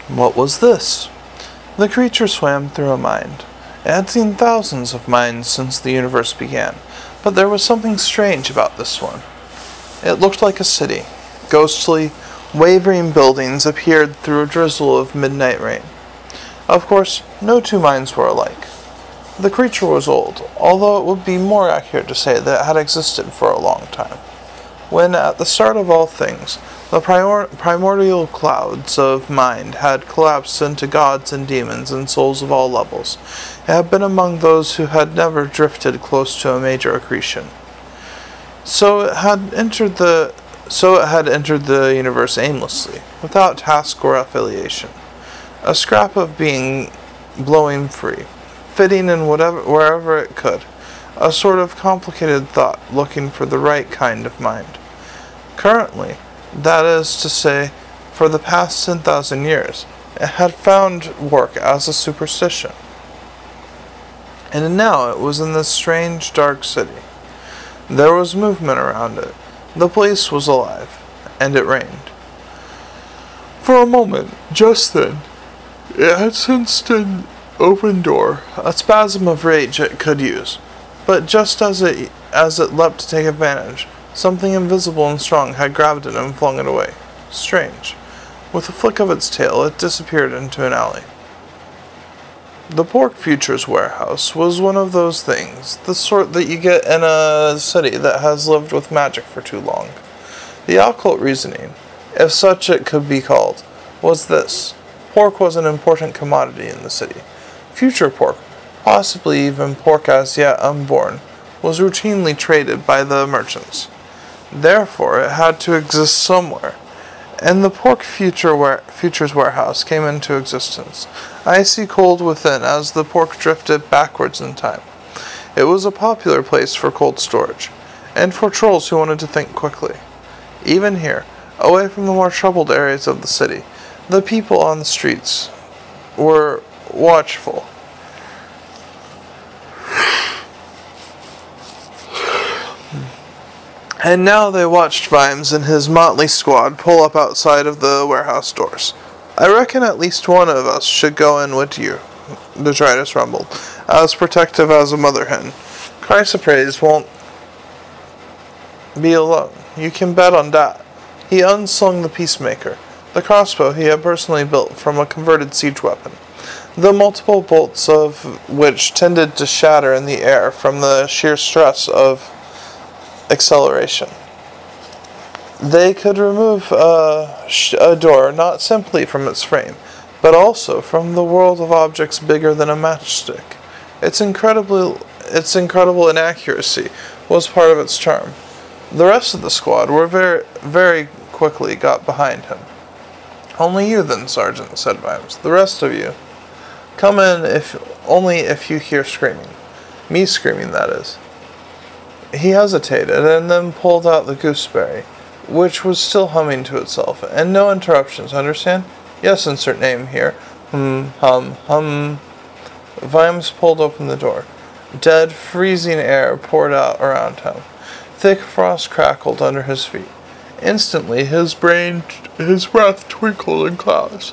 What was this? The creature swam through a mind. It had seen thousands of minds since the universe began, but there was something strange about this one. It looked like a city. Ghostly, wavering buildings appeared through a drizzle of midnight rain. Of course, no two minds were alike. The creature was old, although it would be more accurate to say that it had existed for a long time. When, at the start of all things, the primordial clouds of mind had collapsed into gods and demons and souls of all levels, it had been among those who had never drifted close to a major accretion. So it had entered the universe aimlessly, without task or affiliation. A scrap of being blowing free, fitting in wherever it could. A sort of complicated thought looking for the right kind of mind. Currently, that is to say, for the past 10,000 years, it had found work as a superstition. And now it was in this strange, dark city. There was movement around it. The place was alive, and it rained. For a moment, just then, it had sensed an open door, a spasm of rage it could use. But just as it leapt to take advantage, something invisible and strong had grabbed it and flung it away. Strange. With a flick of its tail, it disappeared into an alley. The Pork Futures Warehouse was one of those things, the sort that you get in a city that has lived with magic for too long. The occult reasoning, if such it could be called, was this. Pork was an important commodity in the city. Future pork, possibly even pork as yet unborn, was routinely traded by the merchants. Therefore, it had to exist somewhere, and the Pork Futures Warehouse came into existence, icy cold within as the pork drifted backwards in time. It was a popular place for cold storage, and for trolls who wanted to think quickly. Even here, away from the more troubled areas of the city, the people on the streets were watchful. And now they watched Vimes and his motley squad pull up outside of the warehouse doors. I reckon at least one of us should go in with you, Detritus rumbled, as protective as a mother hen. Chrysoprase won't be alone. You can bet on that. He unslung the Peacemaker, the crossbow he had personally built from a converted siege weapon, the multiple bolts of which tended to shatter in the air from the sheer stress of acceleration. They could remove a door not simply from its frame, but also from the world of objects bigger than a matchstick. Its incredible inaccuracy was part of its charm. The rest of the squad were very quickly got behind him. Only you then, Sergeant, said Vimes. The rest of you, come in only if you hear screaming. Me screaming, that is. He hesitated, and then pulled out the gooseberry, which was still humming to itself, and no interruptions, understand? Yes, insert name here. Hum. Vimes pulled open the door. Dead, freezing air poured out around him. Thick frost crackled under his feet. Instantly, his breath twinkled in clouds.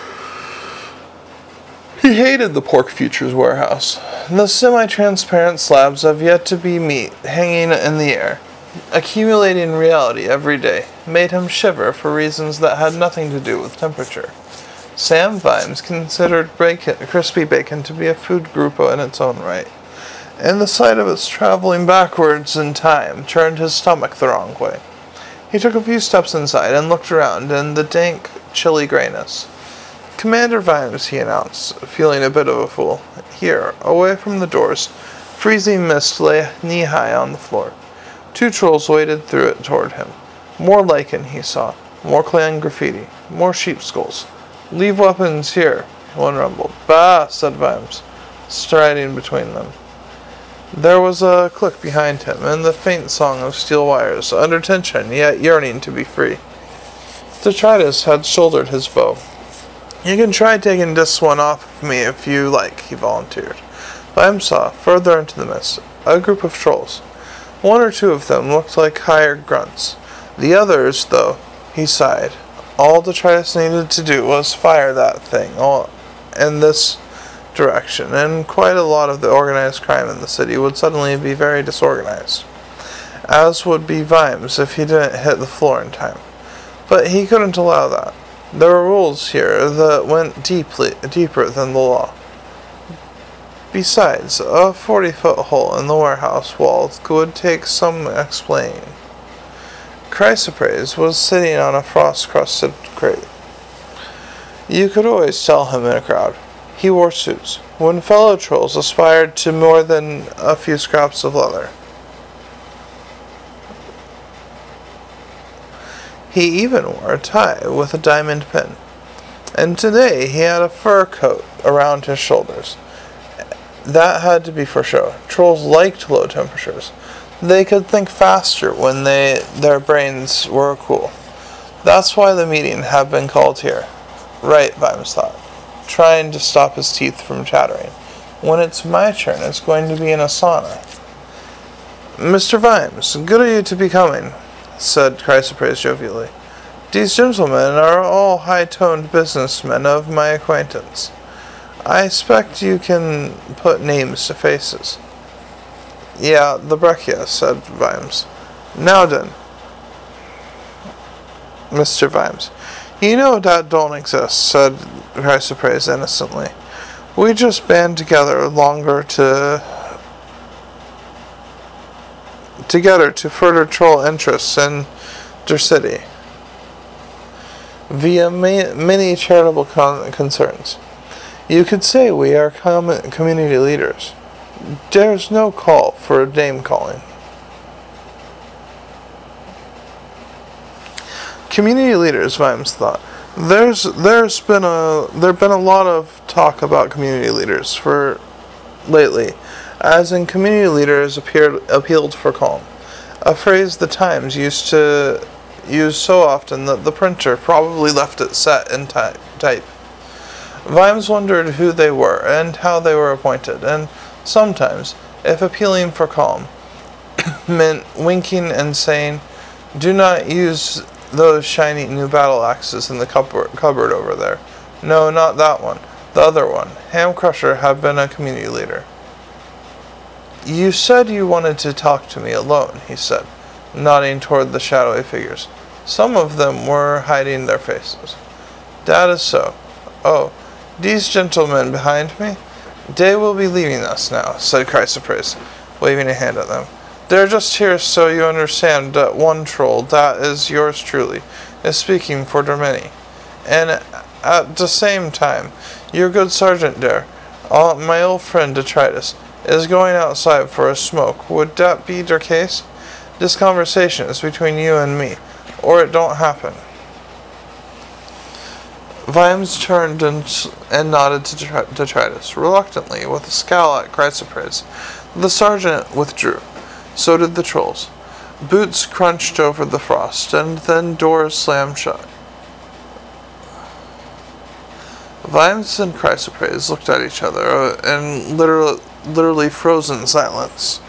He hated the Pork Futures Warehouse. The semi-transparent slabs of yet-to-be meat hanging in the air, accumulating reality every day, made him shiver for reasons that had nothing to do with temperature. Sam Vimes considered crispy bacon to be a food groupo in its own right, and the sight of its traveling backwards in time turned his stomach the wrong way. He took a few steps inside and looked around in the dank, chilly grayness. Commander Vimes, he announced, feeling a bit of a fool. Here, away from the doors, freezing mist lay knee-high on the floor. Two trolls waded through it toward him. More lichen he saw, more clan graffiti, more sheep skulls. Leave weapons here, one rumbled. Bah, said Vimes, striding between them. There was a click behind him, and the faint song of steel wires, under tension, yet yearning to be free. Detritus had shouldered his bow. You can try taking this one off of me if you like, he volunteered. Vimes saw, further into the mist, a group of trolls. One or two of them looked like hired grunts. The others, though, he sighed, All Detritus needed to do was fire that thing in this direction, and quite a lot of the organized crime in the city would suddenly be very disorganized, as would be Vimes if he didn't hit the floor in time. But he couldn't allow that. There were rules here that went deeper than the law. Besides, a 40-foot hole in the warehouse wall would take some explaining. Chrysoprase was sitting on a frost-crusted crate. You could always tell him in a crowd. He wore suits, when fellow trolls aspired to more than a few scraps of leather. He even wore a tie with a diamond pin. And today he had a fur coat around his shoulders. That had to be for show. Trolls liked low temperatures. They could think faster when their brains were cool. That's why the meeting had been called here. Right, Vimes thought, trying to stop his teeth from chattering. When it's my turn, it's going to be in a sauna. Mr. Vimes, good of you to be coming, said Chrysoprase jovially. These gentlemen are all high-toned businessmen of my acquaintance. I expect you can put names to faces. Yeah, the Brechia, said Vimes. Now then, Mr. Vimes. You know that don't exist, said Chrysoprase innocently. We just band together to further troll interests in their city via many charitable concerns. You could say we are community leaders. There's no call for name calling. Community leaders, Vimes thought. There've been a lot of talk about community leaders for lately, as in community leaders appealed for calm, a phrase the Times used to use so often that the printer probably left it set in type. Vimes wondered who they were and how they were appointed, and sometimes, if appealing for calm meant winking and saying, "Do not use those shiny new battle axes in the cupboard over there. No, not that one. The other one." Ham Crusher had been a community leader. You said you wanted to talk to me alone, he said, nodding toward the shadowy figures. Some of them were hiding their faces. That is so. Oh, these gentlemen behind me? They will be leaving us now, said Chrysoprase, waving a hand at them. They're just here so you understand that one troll, that is yours truly, is speaking for their many. And at the same time, your good sergeant there, my old friend Detritus, is going outside for a smoke. Would that be their case? This conversation is between you and me, or it don't happen. Vimes turned and nodded to Detritus, reluctantly, with a scowl at Chrysoprase. The sergeant withdrew. So did the trolls. Boots crunched over the frost, and then doors slammed shut. Vimes and Chrysoprase looked at each other in literally frozen silence.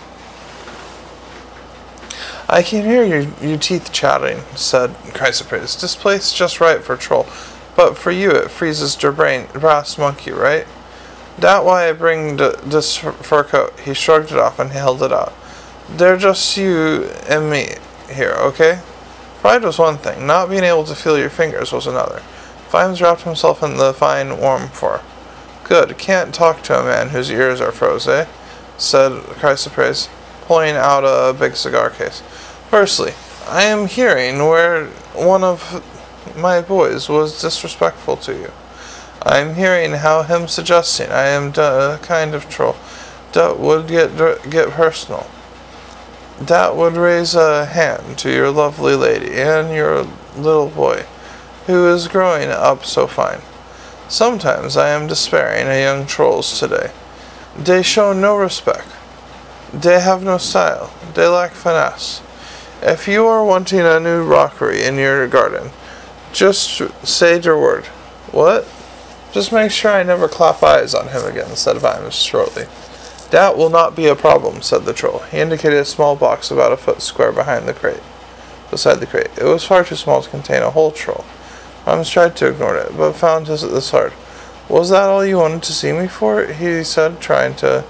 I can hear your teeth chattering, said Chrysoprase. This place just right for troll, but for you it freezes der brass monkey, right? That why I bring this fur coat. He shrugged it off and held it out. They're just you and me here, okay? Pride was one thing. Not being able to feel your fingers was another. Vimes wrapped himself in the fine, warm fur. Good. Can't talk to a man whose ears are froze, eh? Said Chrysoprase, pulling out a big cigar case. Firstly, I am hearing where one of my boys was disrespectful to you. I am hearing how him suggesting I am a kind of troll that would get personal. That would raise a hand to your lovely lady and your little boy, who is growing up so fine. Sometimes I am despairing of young trolls today. They show no respect. They have no style. They lack finesse. If you are wanting a new rockery in your garden, just say your word. What? Just make sure I never clap eyes on him again, said Vimes shortly. That will not be a problem, said the troll. He indicated a small box about a foot square beside the crate. It was far too small to contain a whole troll. Vimes tried to ignore it, but found this hard. Was that all you wanted to see me for? He said, trying to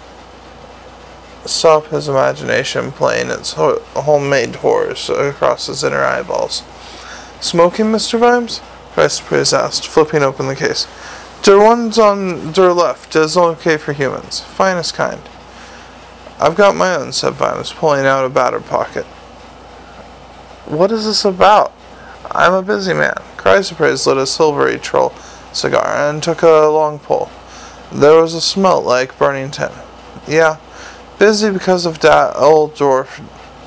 stop his imagination playing its homemade horrors across his inner eyeballs. Smoking, Mr. Vimes? Chrysoprase asked, flipping open the case. Der ones on der left is okay for humans. Finest kind. I've got my own, said Vimes, pulling out a battered pocket. What is this about? I'm a busy man. Chrysoprase lit a silvery troll cigar and took a long pull. There was a smell like burning tin. Yeah, busy because that old dwarf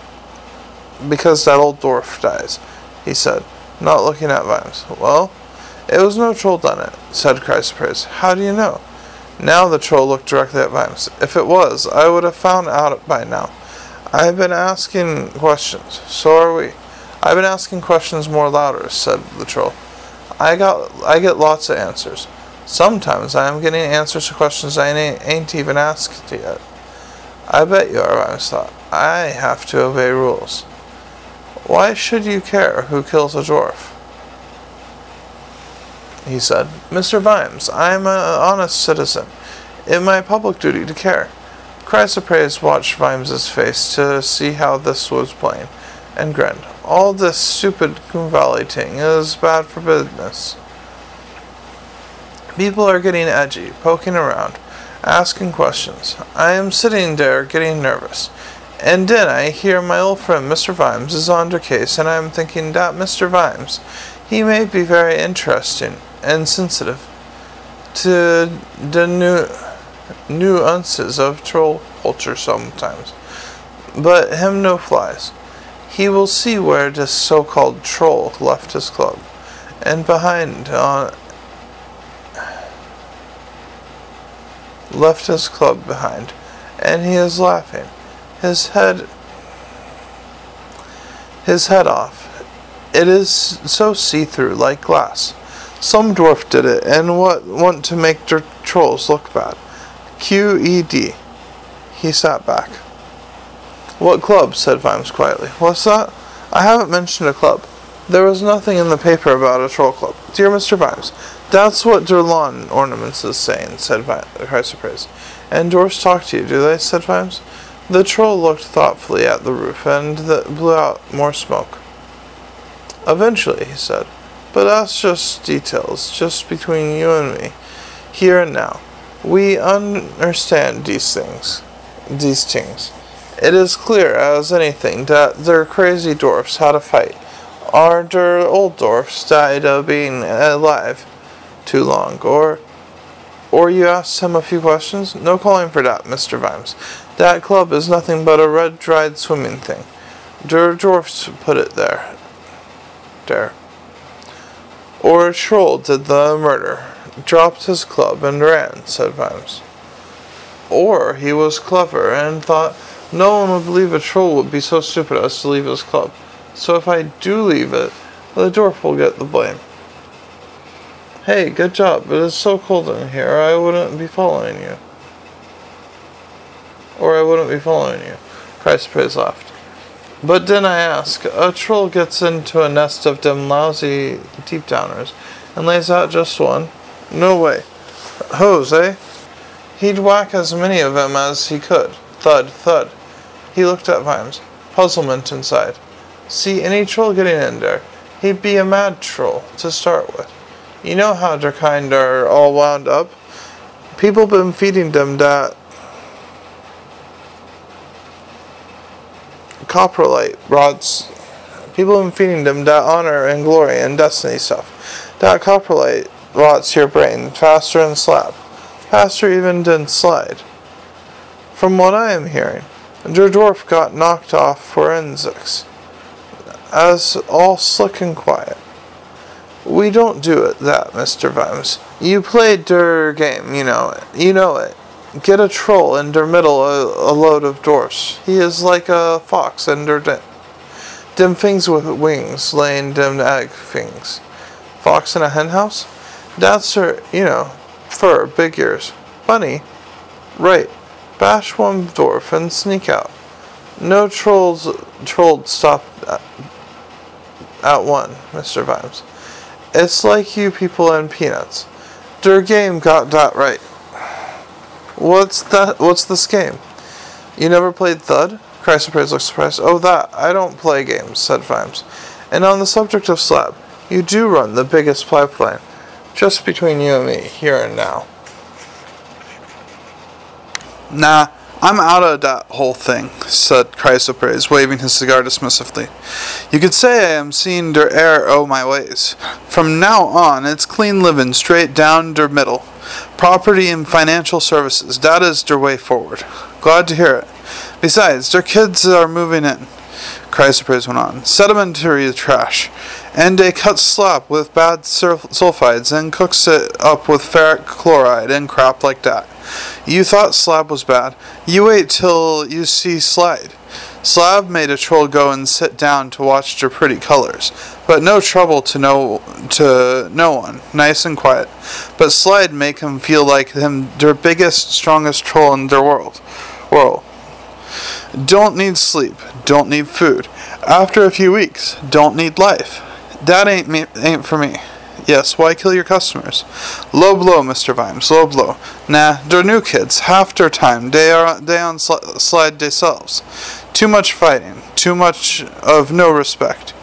dies, he said, not looking at Vimes. Well, it was no troll done it, said Chrysoprase. How do you know? Now the troll looked directly at Vimes. If it was, I would have found out by now. I've been asking questions. So are we. I've been asking questions more louder, said the troll. I get lots of answers. Sometimes I am getting answers to questions I ain't even asked yet. I bet you are, Vimes thought. I have to obey rules. Why should you care who kills a dwarf? He said. Mr. Vimes, I am an honest citizen. It's my public duty to care. Chrysoprase watched Vimes's face to see how this was playing, and grinned. All this stupid Valley ting is bad for business. People are getting edgy, poking around, asking questions. I am sitting there getting nervous. And then I hear my old friend Mr. Vimes is under case, and I am thinking that Mr. Vimes, he may be very interesting and sensitive to the nuances of troll culture sometimes. But him no flies. He will see where this so-called troll left his club, and left his club behind, and he is laughing, his head off. It is so see-through, like glass. Some dwarf did it, and want to make their trolls look bad. QED. He sat back. What club? Said Vimes quietly. What's that? I haven't mentioned a club. There was nothing in the paper about a troll club. Dear Mr. Vimes, that's what der lawn ornaments is saying, said Chrysoprase. And dwarfs talk to you, do they? Said Vimes. The troll looked thoughtfully at the roof and blew out more smoke. Eventually, he said. But that's just details, just between you and me, here and now. We understand these things. It is clear as anything that their crazy dwarfs had a fight, or their old dwarfs died of being alive too long, or you asked him a few questions? No calling for that, Mr. Vimes. That club is nothing but a red dried swimming thing. Der dwarfs put it there. Or a troll did the murder, dropped his club and ran, said Vimes. Or he was clever and thought no one would believe a troll would be so stupid as to leave his club. So if I do leave it, the dwarf will get the blame. Hey, good job. It is so cold in here, I wouldn't be following you. Chrysoprase laughed. But then I ask, a troll gets into a nest of them lousy deep-downers and lays out just one? No way. Hose, eh? He'd whack as many of them as he could. Thud, thud. He looked at Vimes, puzzlement inside. See, any troll getting in there, he'd be a mad troll to start with. You know how their kind are all wound up? People been feeding them that coprolite rods. People been feeding them that honor and glory and destiny stuff. That coprolite rots your brain faster than slap. Faster even than slide. From what I am hearing, der dwarf got knocked off forensics. As all slick and quiet. We don't do it that, Mr. Vimes. You played der game, you know it. You know it. Get a troll in der middle a load of dwarfs. He is like a fox in der dem things with wings, laying dem egg things. Fox in a hen house? That's her, fur, big ears. Funny. Right. Bash one dwarf and sneak out. No trolled stop at one, Mr. Vimes. It's like you people in Peanuts. Der game got that right. What's that? What's this game? You never played Thud? Chrysoprase looked surprised. Oh, that. I don't play games, said Vimes. And on the subject of Slab, you do run the biggest pipeline. Just between you and me, here and now. Nah, I'm out of that whole thing, said Chrysoprase, waving his cigar dismissively. You could say I am seeing der air o' my ways. From now on, it's clean living straight down der middle. Property and financial services, that is der way forward. Glad to hear it. Besides, der kids are moving in, Chrysoprase went on. Sedimentary trash. And they cut slab with bad sulfides and cooks it up with ferric chloride and crap like that. You thought Slab was bad. You wait till you see Slide. Slab made a troll go and sit down to watch their pretty colors, but no trouble to no one, nice and quiet. But Slide make him feel like him their biggest, strongest troll in their world. Don't need sleep, don't need food. After a few weeks, don't need life. That ain't for me. Yes, why kill your customers? Low blow, Mr. Vimes, low blow. Nah, they're new kids. Half their time, they on slide themselves. Too much fighting. Too much of no respect.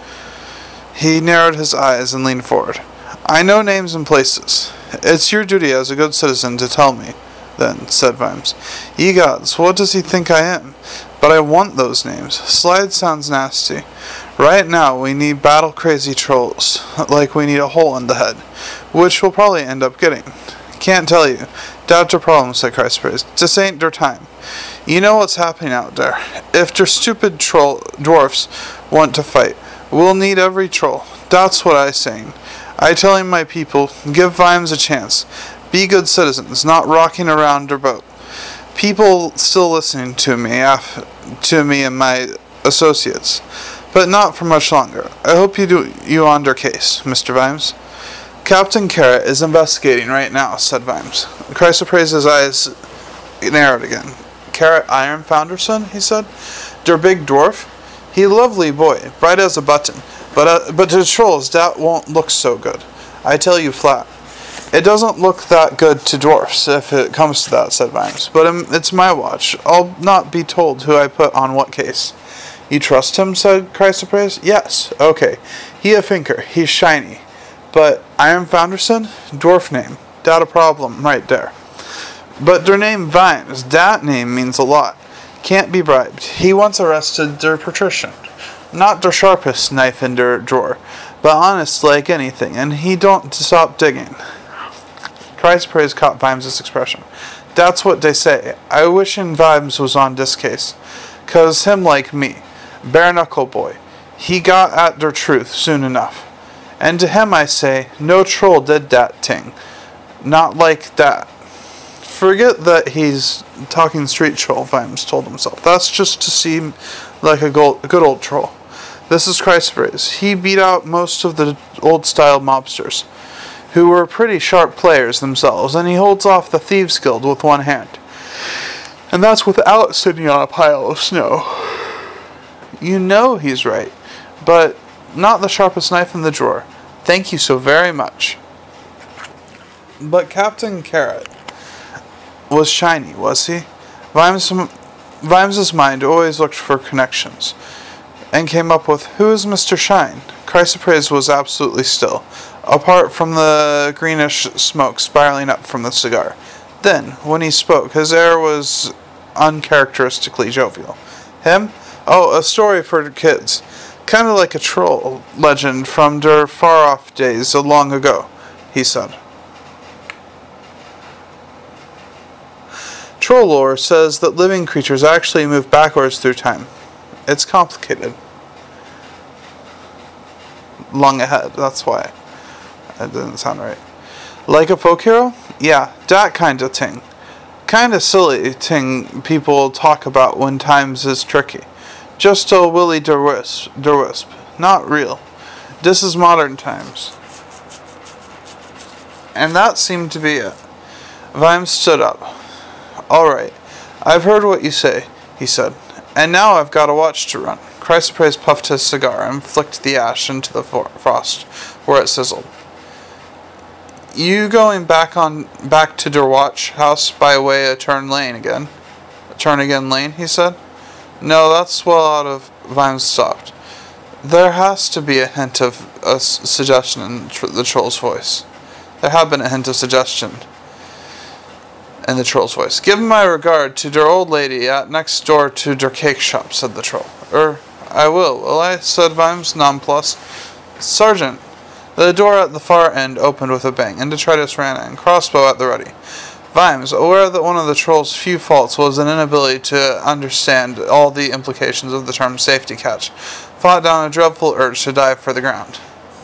He narrowed his eyes and leaned forward. I know names and places. It's your duty as a good citizen to tell me, then, said Vimes. Ye gods, what does he think I am? But I want those names. Slide sounds nasty. Right now, we need battle-crazy trolls, like we need a hole in the head, which we'll probably end up getting. Can't tell you. Doubt your problem, said Chrysoprase. This ain't their time. You know what's happening out there. If their stupid dwarfs want to fight, we'll need every troll. That's what I saying. I telling my people, give Vimes a chance. Be good citizens, not rocking around their boat. People still listening to me and my associates. But not for much longer. I hope you on their case, Mr. Vimes. Captain Carrot is investigating right now, said Vimes. Chrysoprase's eyes narrowed again. Carrot Iron Founderson, he said. Der big dwarf? He lovely boy, bright as a button. But to trolls, that won't look so good. I tell you flat. It doesn't look that good to dwarfs, if it comes to that, said Vimes. But it's my watch. I'll not be told who I put on what case. You trust him, said Chrysoprase. Yes, okay. He a thinker. He's shiny. But Iron Founderson? Dwarf name. That a problem right there. But their name Vimes, that name means a lot. Can't be bribed. He once arrested their patrician. Not their sharpest knife in their drawer, but honest like anything, and he don't stop digging. Chrysoprase caught Vimes' expression. That's what they say. I wishin' Vimes was on this case. 'Cause him like me. Bare knuckle boy. He got at their truth soon enough. And to him I say, no troll did that thing. Not like that. Forget that he's talking street troll, Vimes told himself. That's just to seem like a good old troll. This is Chrysoprase. He beat out most of the old-style mobsters, who were pretty sharp players themselves, and he holds off the Thieves' Guild with one hand. And that's without sitting on a pile of snow. You know he's right, but not the sharpest knife in the drawer. Thank you so very much. But Captain Carrot was shiny, was he? Vimes's mind always looked for connections, and came up with, who is Mr. Shine? Chrysoprase was absolutely still, apart from the greenish smoke spiraling up from the cigar. Then, when he spoke, his air was uncharacteristically jovial. Him? Oh, a story for the kids. Kind of like a troll legend from their far-off days long ago, he said. Troll lore says that living creatures actually move backwards through time. It's complicated. Long ahead, that's why. That didn't sound right. Like a folk hero? Yeah, that kind of thing. Kind of silly thing people talk about when times is tricky. Just a Willy der Wisp. Not real. This is modern times. And that seemed to be it. Vimes stood up. All right, I've heard what you say, he said. And now I've got a watch to run. Chrysoprase puffed his cigar and flicked the ash into the frost, where it sizzled. You going back to der Watch house by way of Turn again lane, he said. No, that's well out of. Vimes stopped. There has to be a hint of a suggestion in the troll's voice. There had been a hint of suggestion in the troll's voice. Give my regard to der old lady at next door to der cake shop, said the troll. I will I? Said Vimes, nonplussed. Sergeant. The door at the far end opened with a bang, and Detritus ran in, crossbow at the ready. Vimes, aware that one of the troll's few faults was an inability to understand all the implications of the term safety catch, fought down a dreadful urge to dive for the ground.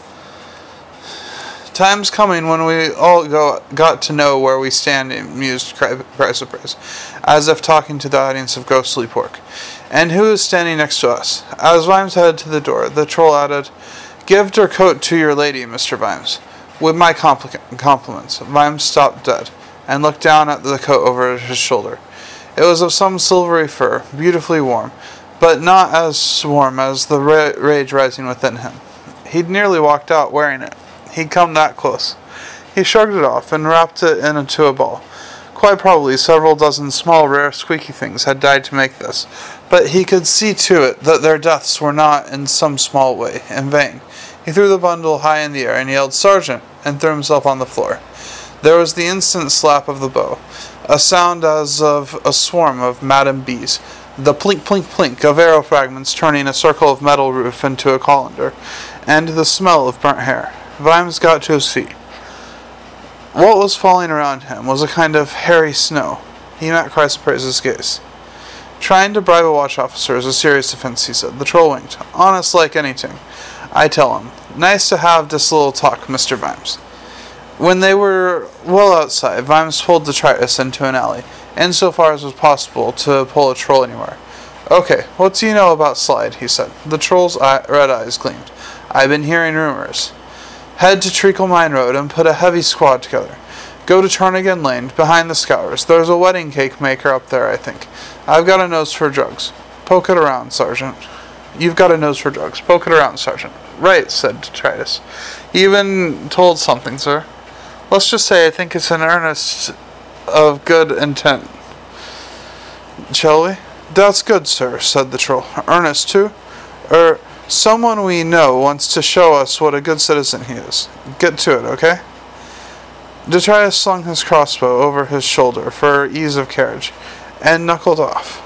Time's coming when we all got to know where we stand, mused Chrysoprase, as if talking to the audience of Ghostly Pork. And who is standing next to us? As Vimes headed to the door, the troll added, Give der coat to your lady, Mr. Vimes. With my compliments. Vimes stopped dead, and looked down at the coat over his shoulder. It was of some silvery fur, beautifully warm, but not as warm as the rage rising within him. He'd nearly walked out wearing it. He'd come that close. He shrugged it off and wrapped it into a ball. Quite probably several dozen small, rare, squeaky things had died to make this, but he could see to it that their deaths were not, in some small way, in vain. He threw the bundle high in the air and yelled, Sergeant, and threw himself on the floor. There was the instant slap of the bow, a sound as of a swarm of madam bees, the plink, plink, plink of arrow fragments turning a circle of metal roof into a colander, and the smell of burnt hair. Vimes got to his feet. What was falling around him was a kind of hairy snow. He met Chrysoprase's gaze. Trying to bribe a watch officer is a serious offense, he said. The troll winked. Honest like anything. I tell him. Nice to have this little talk, Mr. Vimes. When they were well outside, Vimes pulled Detritus into an alley, insofar as was possible to pull a troll anywhere. Okay, what do you know about Slide? He said. The troll's red eyes gleamed. I've been hearing rumors. Head to Treacle Mine Road and put a heavy squad together. Go to Turnigan Lane, behind the Scours. There's a wedding cake maker up there, I think. I've got a nose for drugs. Poke it around, Sergeant. You've got a nose for drugs. Poke it around, Sergeant. Right, said Detritus. You even told something, sir. Let's just say I think it's an earnest of good intent. Shall we? That's good, sir, said the troll. Earnest, too? Someone we know wants to show us what a good citizen he is. Get to it, okay? Detritus slung his crossbow over his shoulder for ease of carriage, and knuckled off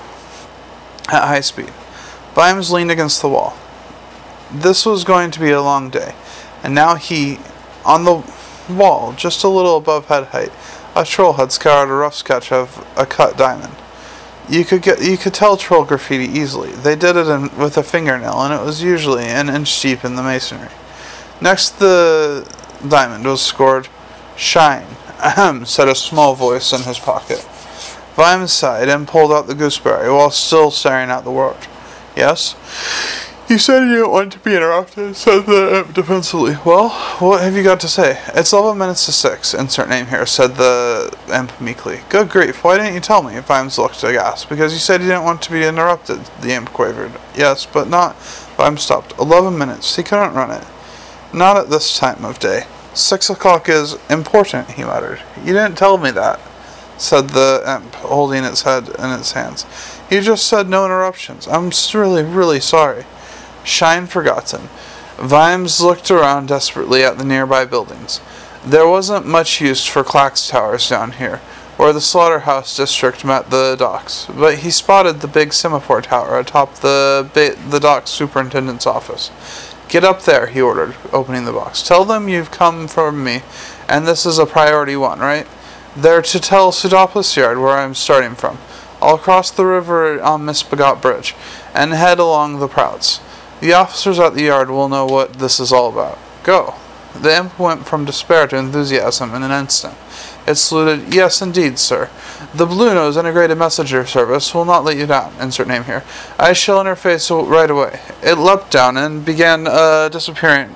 at high speed. Vimes leaned against the wall. This was going to be a long day, and now on the wall, just a little above head height, a troll had scoured a rough sketch of a cut diamond. You could tell troll graffiti easily. They did it with a fingernail, and it was usually an inch deep in the masonry. Next the diamond was scored, Shine. Ahem, said a small voice in his pocket. Vimes sighed and pulled out the gooseberry while still staring at the world. Yes? You said you didn't want to be interrupted, said the imp defensively. Well, what have you got to say? It's 11 minutes to 6, insert name here, said the imp meekly. Good grief, why didn't you tell me? Vimes looked aghast. Because you said you didn't want to be interrupted, the imp quavered. Yes, but not. Vimes stopped. 11 minutes. He couldn't run it. Not at this time of day. 6 o'clock is important, he muttered. You didn't tell me that, said the imp, holding its head in its hands. You just said no interruptions. I'm really, really sorry. Shine forgotten. Vimes looked around desperately at the nearby buildings. There wasn't much use for Clack's Towers down here, where the slaughterhouse district met the docks, but he spotted the big semaphore tower atop the dock superintendent's office. Get up there, he ordered, opening the box. Tell them you've come from me, and this is a priority one, right? They're to tell Pseudopus Yard where I'm starting from. I'll cross the river on Misbegot Bridge, and head along the Prouts. The officers at the yard will know what this is all about. Go. The imp went from despair to enthusiasm in an instant. It saluted, Yes, indeed, sir. The Blue Nose Integrated Messenger Service will not let you down. Insert name here. I shall interface right away. It leapt down and became a disappearing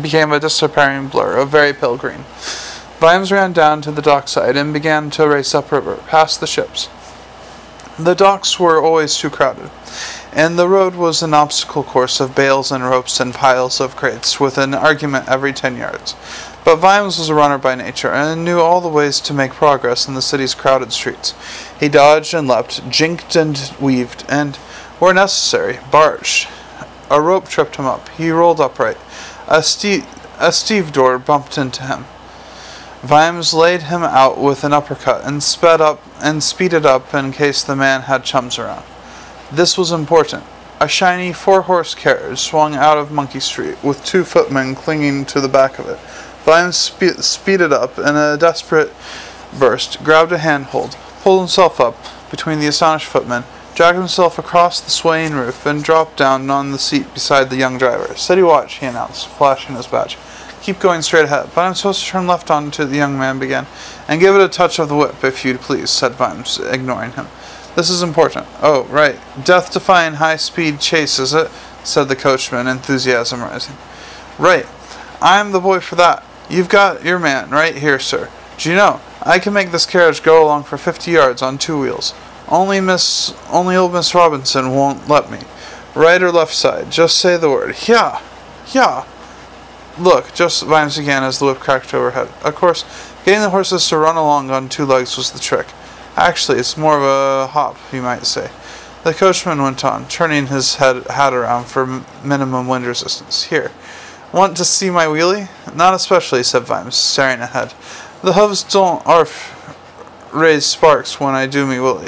blur of very pale green. Vimes ran down to the dockside and began to race upriver, past the ships. The docks were always too crowded. and the road was an obstacle course of bales and ropes and piles of crates, with an argument every 10 yards. But Vimes was a runner by nature, and knew all the ways to make progress in the city's crowded streets. He dodged and leapt, jinked and weaved, and, where necessary, barged. A rope tripped him up. He rolled upright. A stevedore bumped into him. Vimes laid him out with an uppercut and speeded up in case the man had chums around. This was important. A shiny 4-horse carriage swung out of Monkey Street, with 2 footmen clinging to the back of it. Vimes speeded up in a desperate burst, grabbed a handhold, pulled himself up between the astonished footmen, dragged himself across the swaying roof, and dropped down on the seat beside the young driver. "Steady watch," he announced, flashing his badge. "Keep going straight ahead." "But I'm supposed to turn left onto," the young man began. "And give it a touch of the whip, if you'd please," said Vimes, ignoring him. "This is important." "Oh, right. Death-defying high-speed chase, is it?" said the coachman, enthusiasm rising. "Right. I'm the boy for that. You've got your man right here, sir. Do you know, I can make this carriage go along for 50 yards on 2 wheels. Only old Miss Robinson won't let me. Right or left side. Just say the word. Hya! Hya! Look," Vimes began as the whip cracked overhead. Of course, getting the horses to run along on 2 legs was the trick. Actually, it's more of a hop, you might say. The coachman went on, turning his hat around for minimum wind resistance. "Here. Want to see my wheelie?" "Not especially," said Vimes, staring ahead. "The hooves don't raise sparks when I do me wheelie.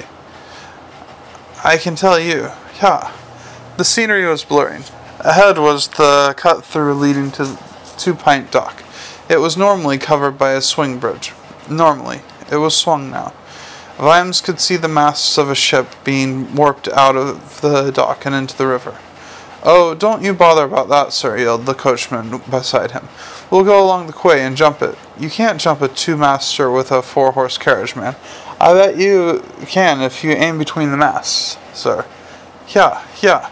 I can tell you. Hya." The scenery was blurring. Ahead was the cut-through leading to 2 Pint Dock. It was normally covered by a swing bridge. Normally. It was swung now. Vimes could see the masts of a ship being warped out of the dock and into the river. "Oh, don't you bother about that, sir," yelled the coachman beside him. "We'll go along the quay and jump it. You can't jump a 2-master with a 4-horse carriage, man." "I bet you can if you aim between the masts, sir." "Hya, hya."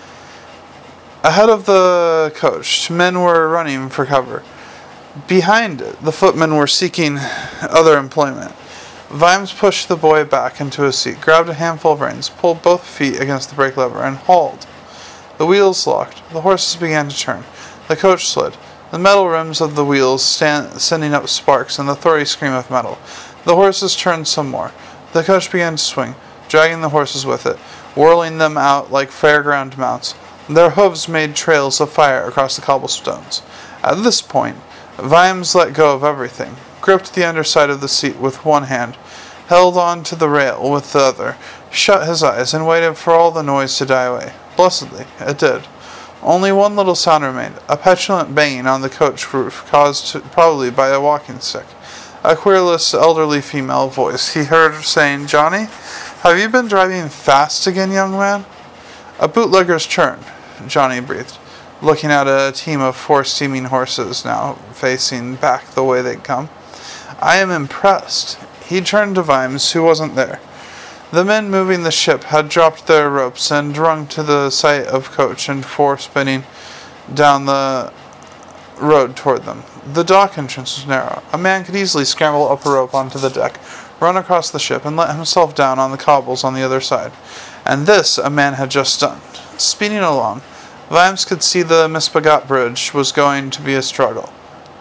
Ahead of the coach, men were running for cover. Behind it, the footmen were seeking other employment. Vimes pushed the boy back into his seat, grabbed a handful of reins, pulled both feet against the brake lever, and hauled. The wheels locked. The horses began to turn. The coach slid, the metal rims of the wheels sending up sparks and the throaty scream of metal. The horses turned some more. The coach began to swing, dragging the horses with it, whirling them out like fairground mounts. Their hooves made trails of fire across the cobblestones. At this point, Vimes let go of everything, gripped the underside of the seat with one hand, held on to the rail with the other, shut his eyes, and waited for all the noise to die away. Blessedly, it did. Only one little sound remained, a petulant banging on the coach roof, caused probably by a walking stick. A querulous, elderly female voice he heard saying, "Johnny, have you been driving fast again, young man?" "A bootlegger's turn," Johnny breathed, looking at a team of 4 steaming horses now facing back the way they'd come. "I am impressed." He turned to Vimes, who wasn't there. The men moving the ship had dropped their ropes and rung to the sight of coach and 4 spinning down the road toward them. The dock entrance was narrow. A man could easily scramble up a rope onto the deck, run across the ship, and let himself down on the cobbles on the other side. And this a man had just done. Speeding along, Vimes could see the misbegot bridge was going to be a struggle.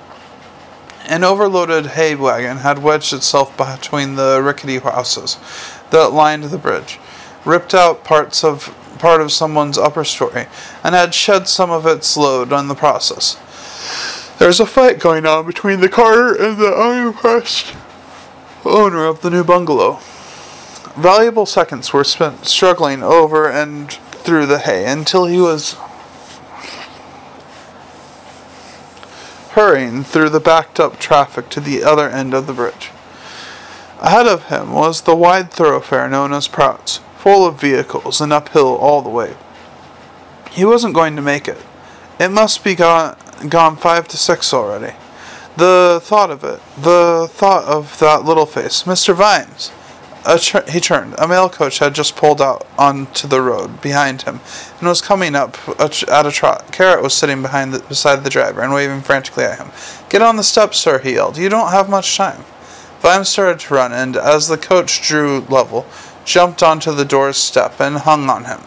An overloaded hay wagon had wedged itself between the rickety houses that lined the bridge, ripped out part of someone's upper story, and had shed some of its load on the process. There's a fight going on between the carter and the unimpressed owner of the new bungalow. Valuable seconds were spent struggling over and through the hay until he was hurrying through the backed-up traffic to the other end of the bridge. Ahead of him was the wide thoroughfare known as Prout's, full of vehicles and uphill all the way. He wasn't going to make it. It must be gone 5 to 6 already. The thought of that little face. "Mr. Vimes!" He turned. A mail coach had just pulled out onto the road behind him and was coming up at a trot. Carrot was sitting beside the driver and waving frantically at him. "Get on the steps, sir," he yelled. "You don't have much time." Vimes started to run, and as the coach drew level, jumped onto the door's step and hung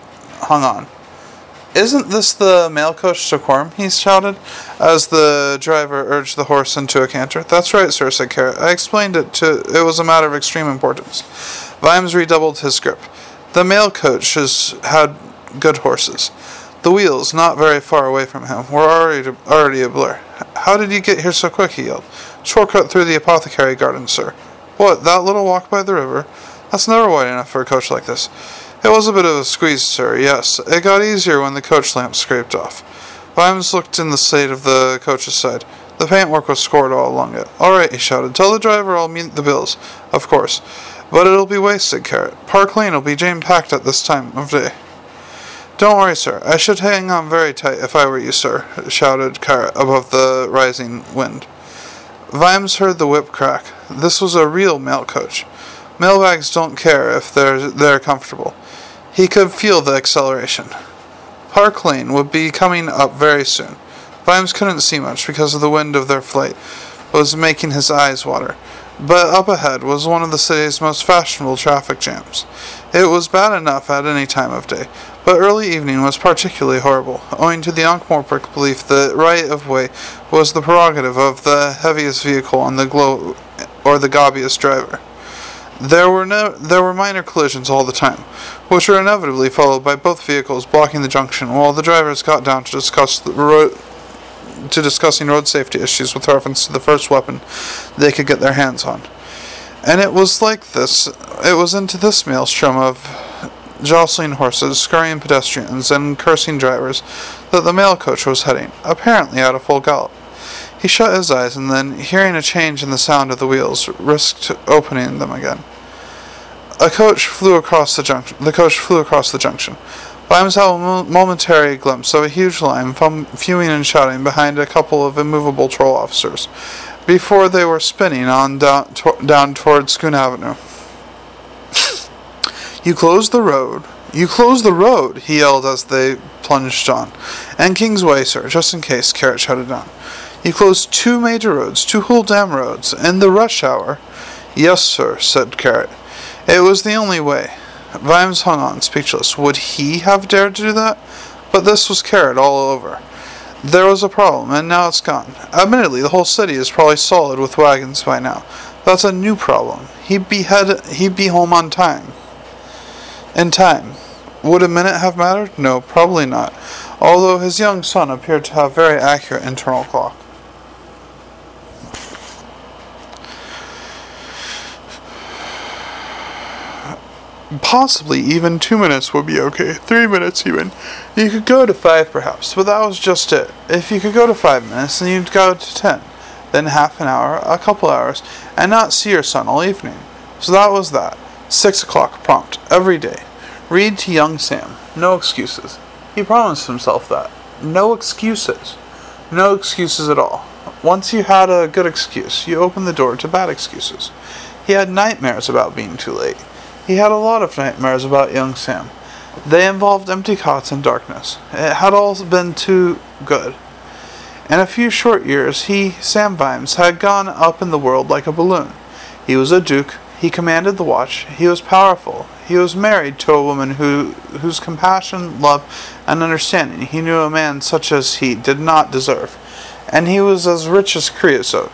hung on. "Isn't this the mail coach to Quorum?" he shouted, as the driver urged the horse into a canter. "That's right, sir," said Carrot. "I explained it was a matter of extreme importance." Vimes redoubled his grip. The mail coaches had good horses. The wheels, not very far away from him, were already a blur. "How did you get here so quick?" he yelled. "Shortcut through the apothecary garden, sir." "What, that little walk by the river? That's never wide enough for a coach like this." "It was a bit of a squeeze, sir, yes. It got easier when the coach lamp scraped off." Vimes looked in the state of the coach's side. The paintwork was scored all along it. "All right," he shouted. "Tell the driver I'll meet the bills, of course. But it'll be wasted, Carrot. Park Lane will be jam-packed at this time of day." "Don't worry, sir. I should hang on very tight if I were you, sir," shouted Carrot above the rising wind. Vimes heard the whip crack. This was a real mail coach. Mailbags don't care if they're comfortable. He could feel the acceleration. Park Lane would be coming up very soon. Vimes couldn't see much because of the wind of their flight was making his eyes water. But up ahead was one of the city's most fashionable traffic jams. It was bad enough at any time of day, but early evening was particularly horrible, owing to the Ankh-Morpork belief that right of way was the prerogative of the heaviest vehicle on the globe or the gobbiest driver. There were minor collisions all the time, which were inevitably followed by both vehicles blocking the junction while the drivers got down to discussing road safety issues with reference to the first weapon they could get their hands on. And it was into this maelstrom of jostling horses, scurrying pedestrians, and cursing drivers that the mail coach was heading, apparently at a full gallop. He shut his eyes and then, hearing a change in the sound of the wheels, risked opening them again. The coach flew across the junction. Vimes had a momentary glimpse of a huge line fuming and shouting behind a couple of immovable patrol officers, before they were spinning on down toward Schoon Avenue. You closed the road, he yelled as they plunged on. "And Kingsway, sir, just in case," Carrot shouted down. "You closed 2 major roads, 2 whole damn roads, in the rush hour?" "Yes, sir," said Carrot. "It was the only way." Vimes hung on, speechless. Would he have dared to do that? But this was Carrot all over. There was a problem, and now it's gone. Admittedly, the whole city is probably solid with wagons by now. That's a new problem. He'd be home on time. In time. Would a minute have mattered? No, probably not. Although his young son appeared to have very accurate internal clock. Possibly even 2 minutes would be okay. 3 minutes even. You could go to 5 perhaps, but that was just it. If you could go to 5 minutes, then you'd go to 10. Then half an hour, a couple hours, and not see your son all evening. So that was that. 6 o'clock prompt, every day. Read to young Sam. No excuses. He promised himself that. No excuses. No excuses at all. Once you had a good excuse, you opened the door to bad excuses. He had nightmares about being too late. He had a lot of nightmares about young Sam. They involved empty cots and darkness. It had all been too good. In a few short years, Sam Vimes, had gone up in the world like a balloon. He was a duke. He commanded the watch. He was powerful. He was married to a woman whose compassion, love, and understanding he knew a man such as he did not deserve. And he was as rich as creosote.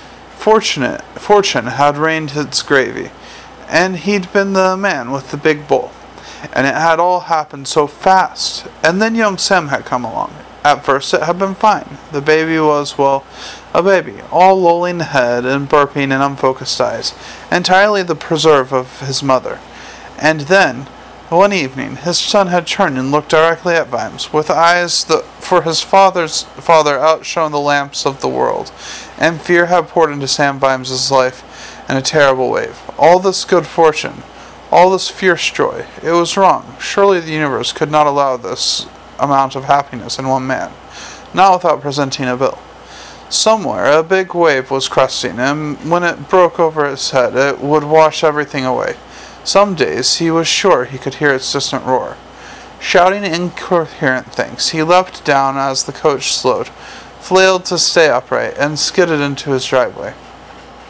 Fortune had rained its gravy. And he'd been the man with the big bull. And it had all happened so fast. And then young Sam had come along. At first it had been fine. The baby was, well, a baby, all lolling head and burping and unfocused eyes, entirely the preserve of his mother. And then, one evening, his son had turned and looked directly at Vimes, with eyes that for his father outshone the lamps of the world, and fear had poured into Sam Vimes's life in a terrible wave. All this good fortune, all this fierce joy, it was wrong. Surely the universe could not allow this amount of happiness in one man, not without presenting a bill. Somewhere a big wave was cresting, and when it broke over his head, it would wash everything away. Some days he was sure he could hear its distant roar. Shouting incoherent thanks, he leapt down as the coach slowed, flailed to stay upright, and skidded into his driveway.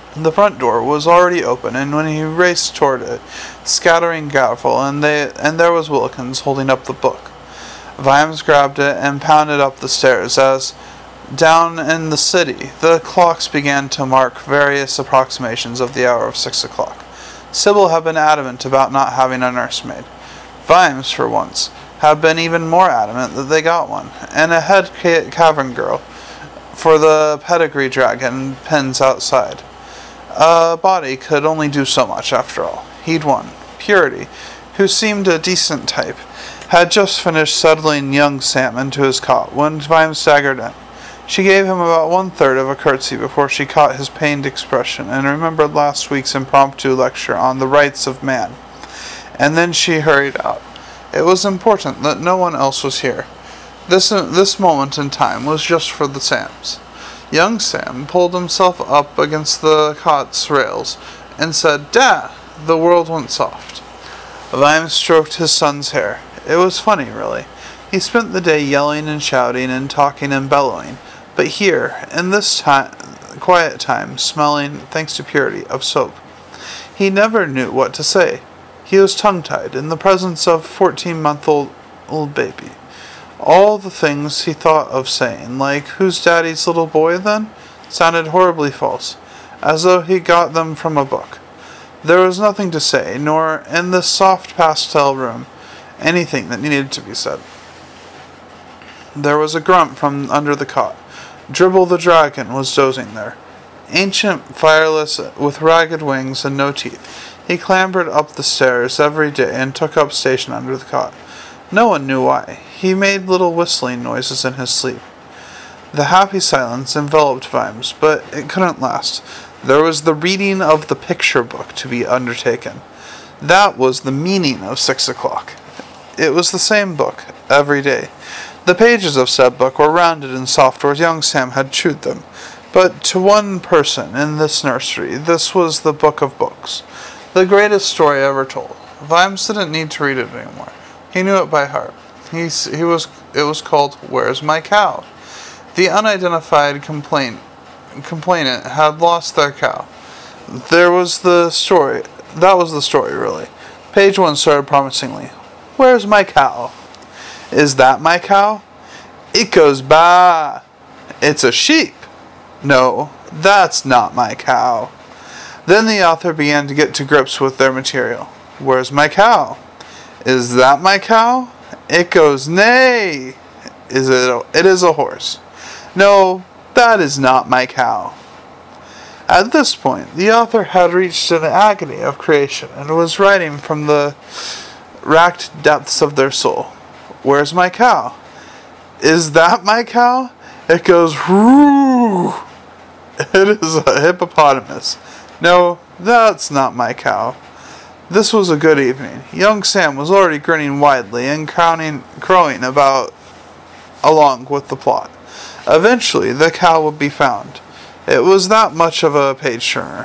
The front door was already open, and when he raced toward it, scattering gavel, and there was Wilkins holding up the book. Vimes grabbed it and pounded up the stairs as, down in the city, the clocks began to mark various approximations of the hour of 6 o'clock. Sybil had been adamant about not having a nursemaid. Vimes, for once, had been even more adamant that they got one, and a head cavern girl for the pedigree dragon pens outside. A body could only do so much, after all. He'd won. Purity, who seemed a decent type, had just finished settling young Sam into his cot when Vimes staggered in. She gave him about 1/3 of a curtsy before she caught his pained expression and remembered last week's impromptu lecture on the rights of man. And then she hurried out. It was important that no one else was here. This moment in time was just for the Sams. Young Sam pulled himself up against the cot's rails and said, "Dad!" The world went soft. Vimes stroked his son's hair. It was funny, really. He spent the day yelling and shouting and talking and bellowing, but here, in this quiet time, smelling, thanks to Purity, of soap. He never knew what to say. He was tongue-tied in the presence of 14-month-old baby. All the things he thought of saying, like, "Who's Daddy's little boy, then?" sounded horribly false, as though he got them from a book. There was nothing to say, nor, in this soft pastel room, anything that needed to be said. There was a grunt from under the cot. Dribble the dragon was dozing there. Ancient, fireless, with ragged wings and no teeth, he clambered up the stairs every day and took up station under the cot. No one knew why. He made little whistling noises in his sleep. The happy silence enveloped Vimes, but it couldn't last. There was the reading of the picture book to be undertaken. That was the meaning of 6 o'clock. It was the same book every day. The pages of said book were rounded and soft where young Sam had chewed them. But to one person in this nursery, this was the book of books. The greatest story ever told. Vimes didn't need to read it anymore. He knew it by heart. It was called Where's My Cow? The unidentified complainant had lost their cow. That was the story, really. Page 1 started promisingly. Where's my cow? Is that my cow? It goes baa. It's a sheep. No, that's not my cow. Then the author began to get to grips with their material. Where's my cow? Is that my cow? It goes neigh. It is a horse. No, that is not my cow. At this point, the author had reached an agony of creation and was writing from the racked depths of their soul. Where's my cow? Is that my cow? It goes whoo. It is a hippopotamus. No, that's not my cow. This was a good evening. Young Sam was already grinning widely and crowing about along with the plot. Eventually, the cow would be found. It was that much of a page-turner.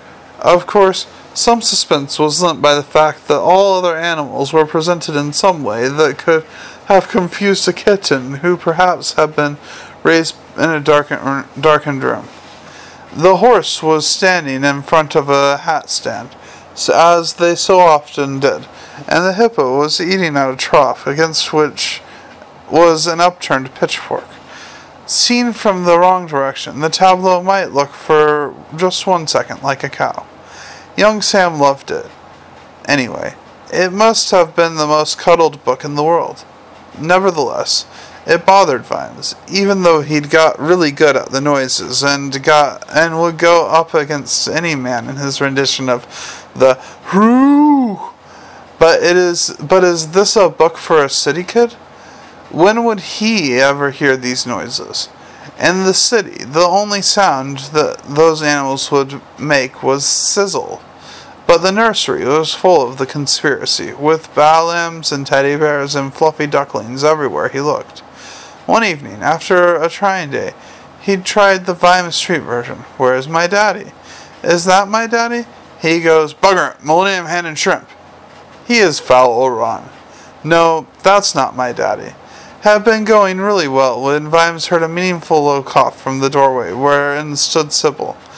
Of course, some suspense was lent by the fact that all other animals were presented in some way that could have confused a kitten who perhaps had been raised in a darkened room. The horse was standing in front of a hat stand, as they so often did, and the hippo was eating at a trough against which was an upturned pitchfork. Seen from the wrong direction, the tableau might look for just 1 second like a cow. Young Sam loved it. Anyway, it must have been the most cuddled book in the world. Nevertheless, it bothered Vimes, even though he'd got really good at the noises and would go up against any man in his rendition of the "Roo." But is this a book for a city kid? When would he ever hear these noises? In the city, the only sound that those animals would make was sizzle. But the nursery was full of the conspiracy, with baa-lambs and teddy bears and fluffy ducklings everywhere he looked. One evening, after a trying day, he'd tried the Vimes Street version. Where's my daddy? Is that my daddy? He goes, bugger, millennium hen and shrimp. He is foul or wrong. No, that's not my daddy. Had been going really well when Vimes heard a meaningful low cough from the doorway wherein stood Sybil.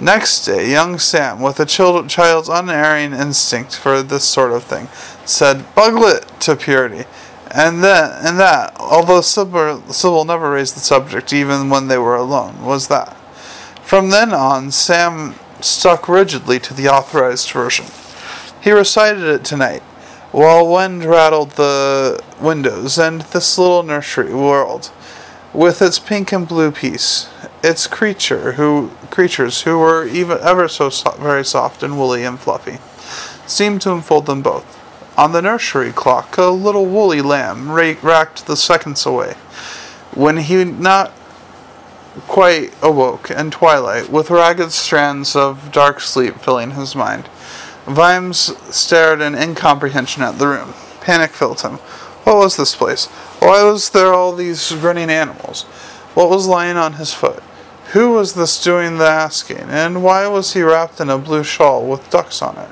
Next day, young Sam, with a child's unerring instinct for this sort of thing, said "Buglet" to Purity. And that, although Sybil never raised the subject, even when they were alone, was that. From then on, Sam stuck rigidly to the authorized version. He recited it tonight, while wind rattled the windows, and this little nursery world, with its pink and blue piece, its creatures who were even ever so very soft and woolly and fluffy, seemed to enfold them both. On the nursery clock, a little woolly lamb racked the seconds away, when he not quite awoke, and twilight, with ragged strands of dark sleep filling his mind. Vimes stared in incomprehension at the room. Panic filled him. What was this place? Why was there all these grinning animals? What was lying on his foot? Who was this doing the asking? And why was he wrapped in a blue shawl with ducks on it?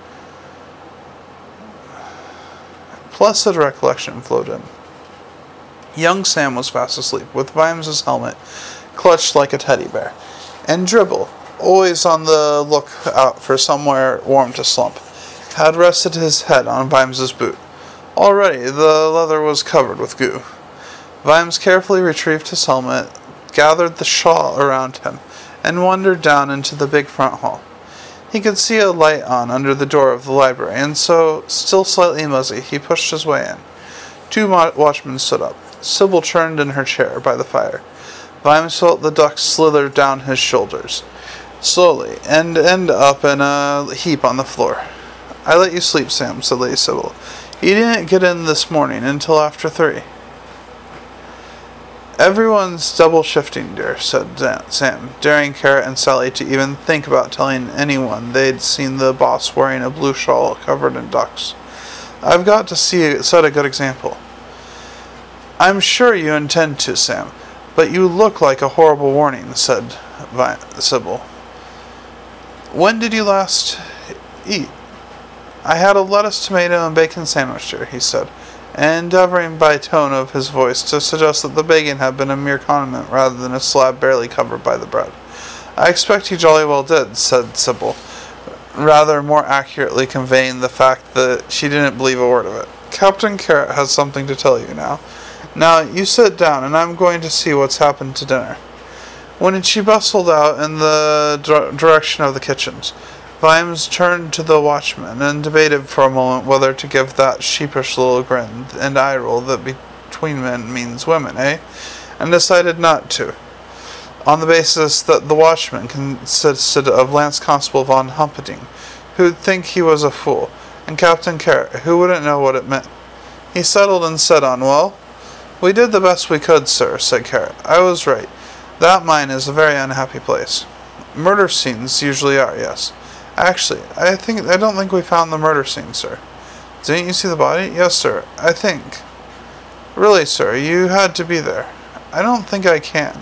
Placid recollection flowed in. Young Sam was fast asleep, with Vimes's helmet clutched like a teddy bear, and Dribble, always on the look out for somewhere warm to slump, had rested his head on Vimes's boot. Already the leather was covered with goo. Vimes carefully retrieved his helmet, gathered the shawl around him, and wandered down into the big front hall. He could see a light on under the door of the library, and so, still slightly muzzy, he pushed his way in. Two watchmen stood up. Sybil churned in her chair by the fire. Vimes felt the ducks slither down his shoulders, slowly, and end up in a heap on the floor. I let you sleep, Sam, said Lady Sybil. You didn't get in this morning until after 3. Everyone's double-shifting, dear, said Sam, daring Carrot and Sally to even think about telling anyone they'd seen the boss wearing a blue shawl covered in ducks. I've got to set a good example. I'm sure you intend to, Sam, but you look like a horrible warning, said Sybil. When did you last eat? I had a lettuce, tomato, and bacon sandwich, dear, he said, endeavoring by tone of his voice to suggest that the bacon had been a mere condiment rather than a slab barely covered by the bread. I expect he jolly well did, said Sybil, rather more accurately conveying the fact that she didn't believe a word of it. Captain Carrot has something to tell you now. Now, you sit down, and I'm going to see what's happened to dinner. When she bustled out in the direction of the kitchens, Vimes turned to the watchman and debated for a moment whether to give that sheepish little grin and eye roll that between men means women, and decided not to, on the basis that the watchman consisted of Lance Constable von Humperdinck, who'd think he was a fool, and Captain Carrot, who wouldn't know what it meant. He settled and said on, Well, we did the best we could, sir, said Carrot. I was right. That mine is a very unhappy place. Murder scenes usually are, yes. Actually, I don't think we found the murder scene, sir. Didn't you see the body? Yes, sir. I think. Really, sir, you had to be there. I don't think I can.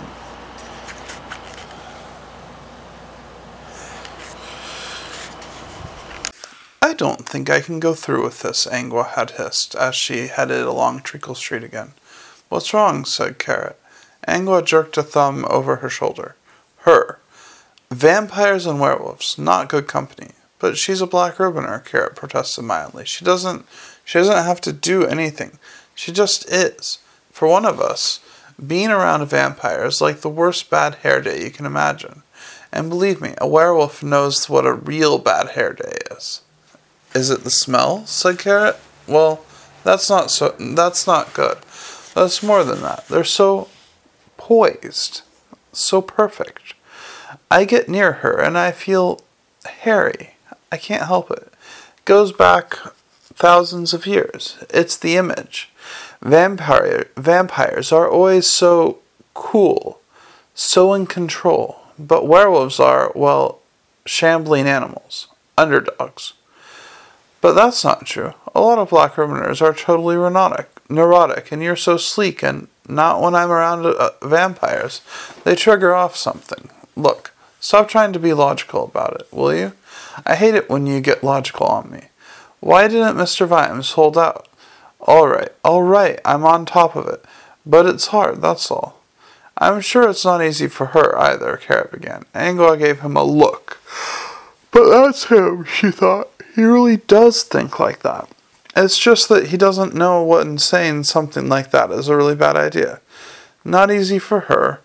I don't think I can go through with this, Angua had hissed, as she headed along Treacle Street again. What's wrong? Said Carrot. Angua jerked a thumb over her shoulder. Her. Vampires and werewolves, not good company. But she's a Black Rubiner, Carrot protested mildly. She doesn't have to do anything. She just is. For one of us, being around a vampire is like the worst bad hair day you can imagine. And believe me, a werewolf knows what a real bad hair day is. Is it the smell? Said Carrot. Well, that's not good. That's more than that. They're so poised, so perfect. I get near her and I feel hairy. I can't help it. It goes back thousands of years. It's the image. Vampires are always so cool, so in control. But werewolves are, well, shambling animals, underdogs. But that's not true. A lot of Black Rubiners are totally neurotic, and you're so sleek, and not when I'm around vampires. They trigger off something. Look, stop trying to be logical about it, will you? I hate it when you get logical on me. Why didn't Mr. Vimes hold out? All right, I'm on top of it. But it's hard, that's all. I'm sure it's not easy for her either, Carrot began. Angela gave him a look. But that's him, she thought. He really does think like that. It's just that he doesn't know what saying something like that is a really bad idea. Not easy for her.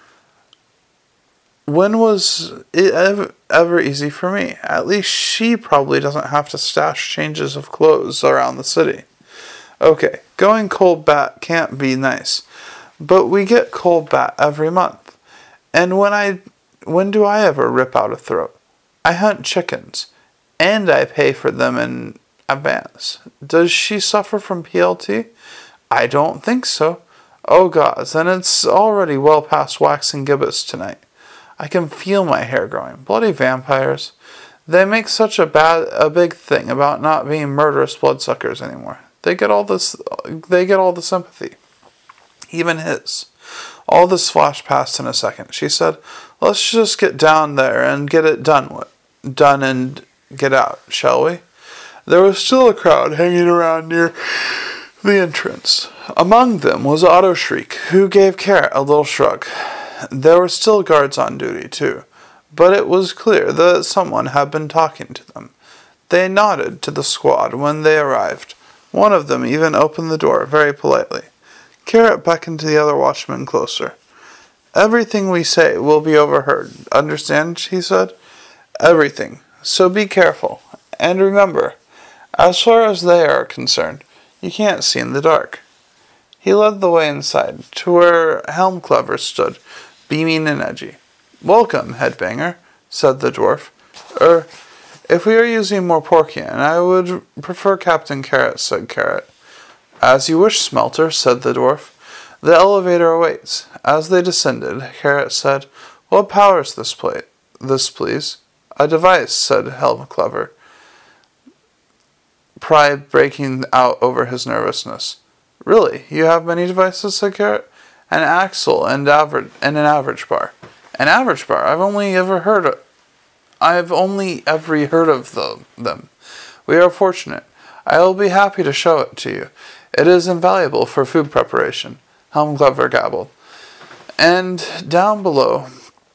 When was it ever easy for me? At least she probably doesn't have to stash changes of clothes around the city. Okay, going cold bat can't be nice. But we get cold bat every month. And when do I ever rip out a throat? I hunt chickens. And I pay for them in advance. Does she suffer from PLT? I don't think so. Oh gods, then it's already well past waxing gibbets tonight. I can feel my hair growing. Bloody vampires. They make such a big thing about not being murderous bloodsuckers anymore. They get all the sympathy. Even his. All this flashed past in a second. She said, let's just get down there and get it done and get out, shall we? There was still a crowd hanging around near the entrance. Among them was Otto Shriek, who gave Carrot a little shrug. There were still guards on duty, too, but it was clear that someone had been talking to them. They nodded to the squad when they arrived. One of them even opened the door very politely. Carrot beckoned to the other watchman closer. Everything we say will be overheard. Understand? He said. Everything. So be careful. And remember, as far as they are concerned, you can't see in the dark. He led the way inside, to where Helmclever stood, beaming and edgy. Welcome, Headbanger, said the dwarf. If we are using more Porcian, I would prefer Captain Carrot, said Carrot. As you wish, Smelter, said the dwarf. The elevator awaits. As they descended, Carrot said, What powers this please? A device, said Helmclever, pride breaking out over his nervousness. Really? You have many devices, said Carrot. An axle and an average bar. An average bar? I've only ever heard of them. We are fortunate. I will be happy to show it to you. It is invaluable for food preparation, Helmclever gabbled. And down below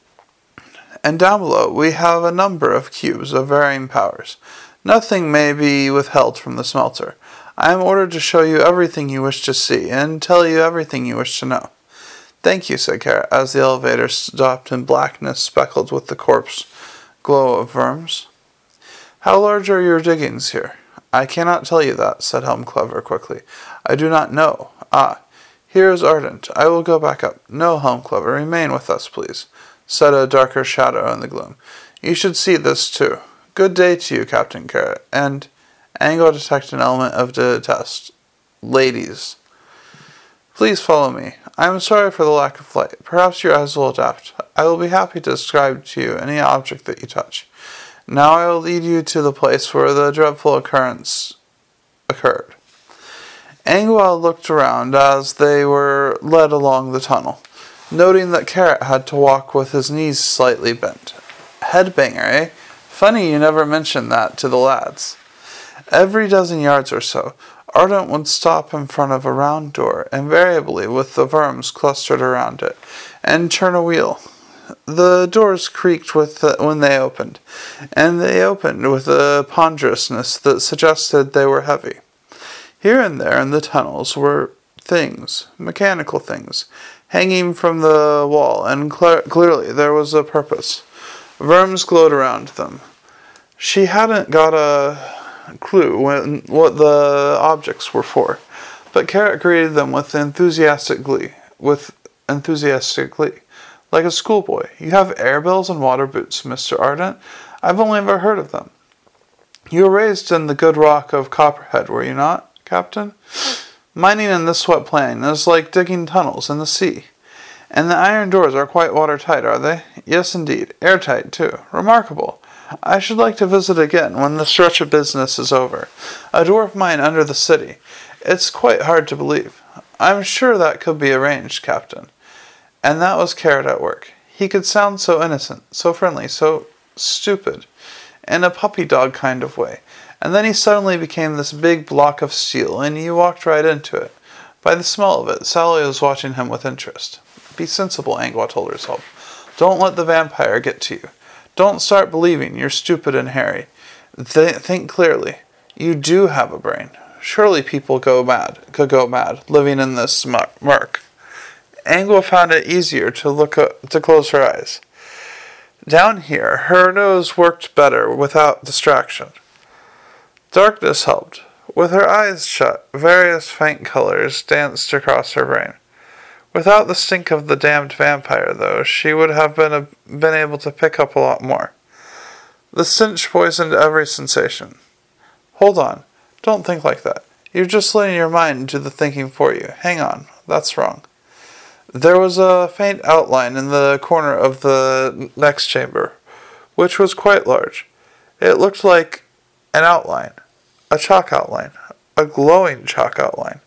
we have a number of cubes of varying powers. Nothing may be withheld from the smelter. I am ordered to show you everything you wish to see, and tell you everything you wish to know. Thank you, said Carrot, as the elevator stopped in blackness speckled with the corpse glow of worms. How large are your diggings here? I cannot tell you that, said Helmclever quickly. I do not know. Ah, here is Ardent. I will go back up. No, Helmclever, remain with us, please, said a darker shadow in the gloom. You should see this, too. Good day to you, Captain Carrot. And Angle detected an element of detest. Ladies. Please follow me. I am sorry for the lack of light. Perhaps your eyes will adapt. I will be happy to describe to you any object that you touch. Now I will lead you to the place where the dreadful occurrence occurred. Angwell looked around as they were led along the tunnel, noting that Carrot had to walk with his knees slightly bent. Headbanger, eh? Funny you never mentioned that to the lads. Every dozen yards or so, Ardent would stop in front of a round door, invariably with the worms clustered around it, and turn a wheel. The doors creaked when they opened, and they opened with a ponderousness that suggested they were heavy. Here and there in the tunnels were things, mechanical things, hanging from the wall, and clearly there was a purpose. Worms glowed around them. She hadn't got a clue what the objects were for, but Carrot greeted them with enthusiastic glee. Like a schoolboy. You have air bells and water boots, Mr. Ardent. I've only ever heard of them. You were raised in the good rock of Copperhead, were you not, Captain? Mining in this wet plain is like digging tunnels in the sea. And the iron doors are quite watertight, are they? Yes, indeed. Airtight, too. Remarkable. I should like to visit again when the stretch of business is over. A dwarf mine under the city. It's quite hard to believe. I'm sure that could be arranged, Captain. And that was Carrot at work. He could sound so innocent, so friendly, so stupid, in a puppy dog kind of way. And then he suddenly became this big block of steel, and you walked right into it. By the smell of it, Sally was watching him with interest. Be sensible, Angua told herself. Don't let the vampire get to you. Don't start believing you're stupid and hairy. Think clearly. You do have a brain. Surely people could go mad, living in this murk. Angua found it easier to close her eyes. Down here, her nose worked better without distraction. Darkness helped. With her eyes shut, various faint colors danced across her brain. Without the stink of the damned vampire, though, she would have been able to pick up a lot more. The stench poisoned every sensation. Hold on. Don't think like that. You're just letting your mind do the thinking for you. Hang on. That's wrong. There was a faint outline in the corner of the next chamber, which was quite large. It looked like an outline, a chalk outline, a glowing chalk outline.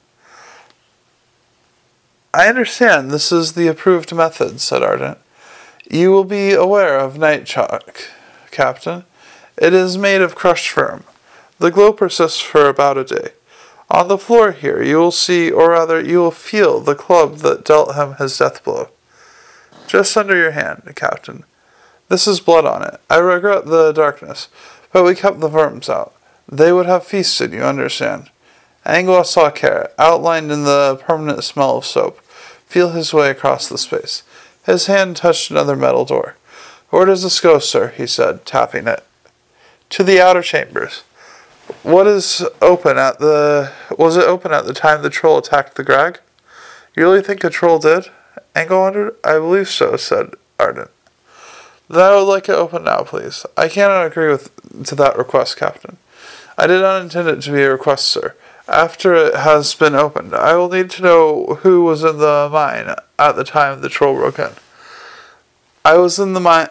I understand this is the approved method, said Ardent. You will be aware of night chalk, Captain. It is made of crushed firm. The glow persists for about a day. On the floor here you will see, or rather you will feel, the club that dealt him his death blow. Just under your hand, Captain. This is blood on it. I regret the darkness, but we kept the verms out. They would have feasted, you understand. Angua saw Carrot, outlined in the permanent smell of soap, feel his way across the space. His hand touched another metal door. Where does this go, sir? He said, tapping it. To the outer chambers. Was it open at the time the troll attacked the Grag? You really think a troll did? Angua wondered. I believe so, said Ardent. Then I would like it open now, please. I cannot agree to that request, Captain. I did not intend it to be a request, sir. After it has been opened, I will need to know who was in the mine at the time the troll broke in. I was in the mine.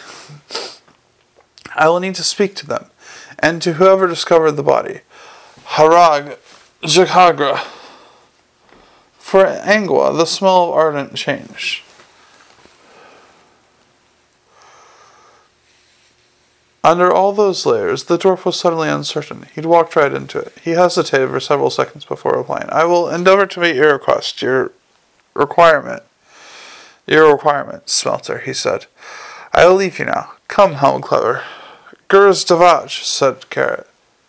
I will need to speak to them, and to whoever discovered the body. Harag Jakagra. For Angua, the smell of Ardent changed. Under all those layers, the dwarf was suddenly uncertain. He'd walked right into it. He hesitated for several seconds before replying. I will endeavor to meet your request, your requirement, Smelter, he said. I will leave you now. Come, Helm Clever. Gurz Davaj, said Carrot.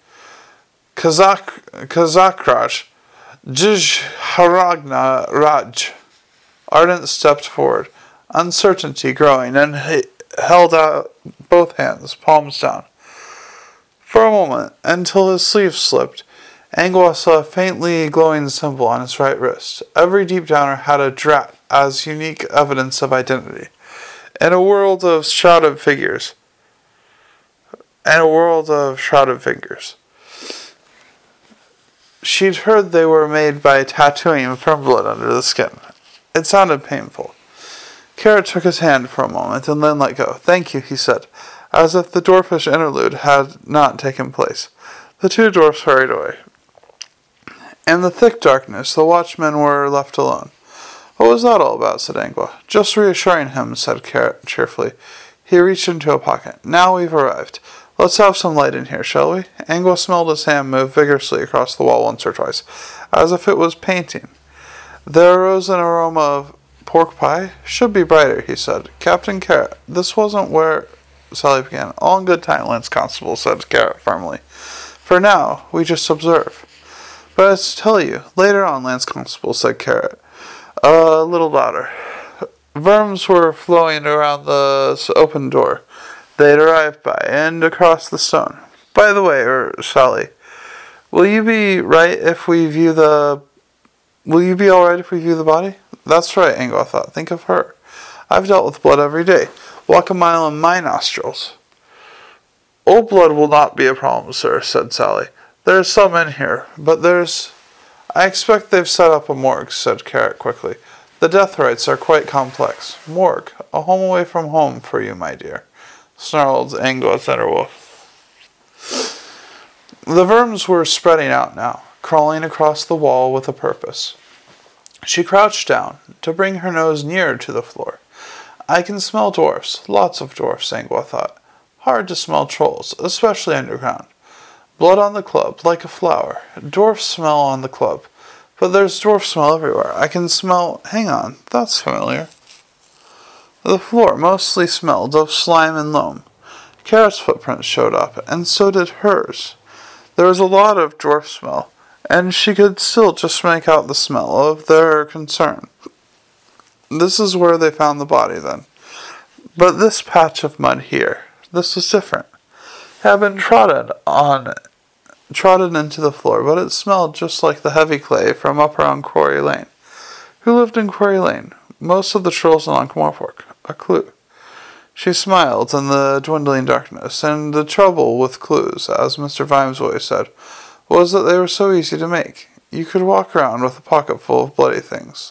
Kazakraj, Jij Haragna Raj. Ardent stepped forward, uncertainty growing, and held out both hands, palms down. For a moment, until his sleeve slipped, Angua saw a faintly glowing symbol on his right wrist. Every deep downer had a drat as unique evidence of identity. In a world of shrouded figures. She'd heard they were made by tattooing firm blood under the skin. It sounded painful. Carrot took his hand for a moment and then let go. Thank you, he said, as if the dwarfish interlude had not taken place. The two dwarfs hurried away. In the thick darkness, the watchmen were left alone. What was that all about? Said Angua. Just reassuring him, said Carrot cheerfully. He reached into a pocket. Now we've arrived. Let's have some light in here, shall we? Angua smelled his hand move vigorously across the wall once or twice, as if it was painting. There arose an aroma of pork pie? Should be brighter, he said. Captain Carrot, this wasn't where Sally began. All in good time, Lance Constable, said Carrot firmly. For now, we just observe. But I tell you, later on, Lance Constable, said Carrot. A little louder. Verms were flowing around the open door they'd arrived by, and across the stone. By the way, Sally, will you be alright if we view the body? That's right, Angua thought. Think of her. I've dealt with blood every day. Walk a mile in my nostrils. Old blood will not be a problem, sir, said Sally. There's some in here, but I expect they've set up a morgue, said Carrot quickly. The death rites are quite complex. Morgue, a home away from home for you, my dear, snarled Angua Thunderwolf. The verms were spreading out now, crawling across the wall with a purpose. She crouched down to bring her nose nearer to the floor. I can smell dwarfs, lots of dwarfs, Angua thought. Hard to smell trolls, especially underground. Blood on the club, like a flower. Dwarf smell on the club. But there's dwarf smell everywhere. I can smell... Hang on, that's familiar. The floor mostly smelled of slime and loam. Carrot's footprints showed up, and so did hers. There was a lot of dwarf smell, and she could still just make out the smell of their concern. This is where they found the body, then. But this patch of mud here, this was different. It had been trodden into the floor, but it smelled just like the heavy clay from up around Quarry Lane. Who lived in Quarry Lane? Most of the trolls in Ankh-Morpork. A clue. She smiled in the dwindling darkness, and the trouble with clues, as Mr. Vimes always said, was that they were so easy to make. You could walk around with a pocket full of bloody things.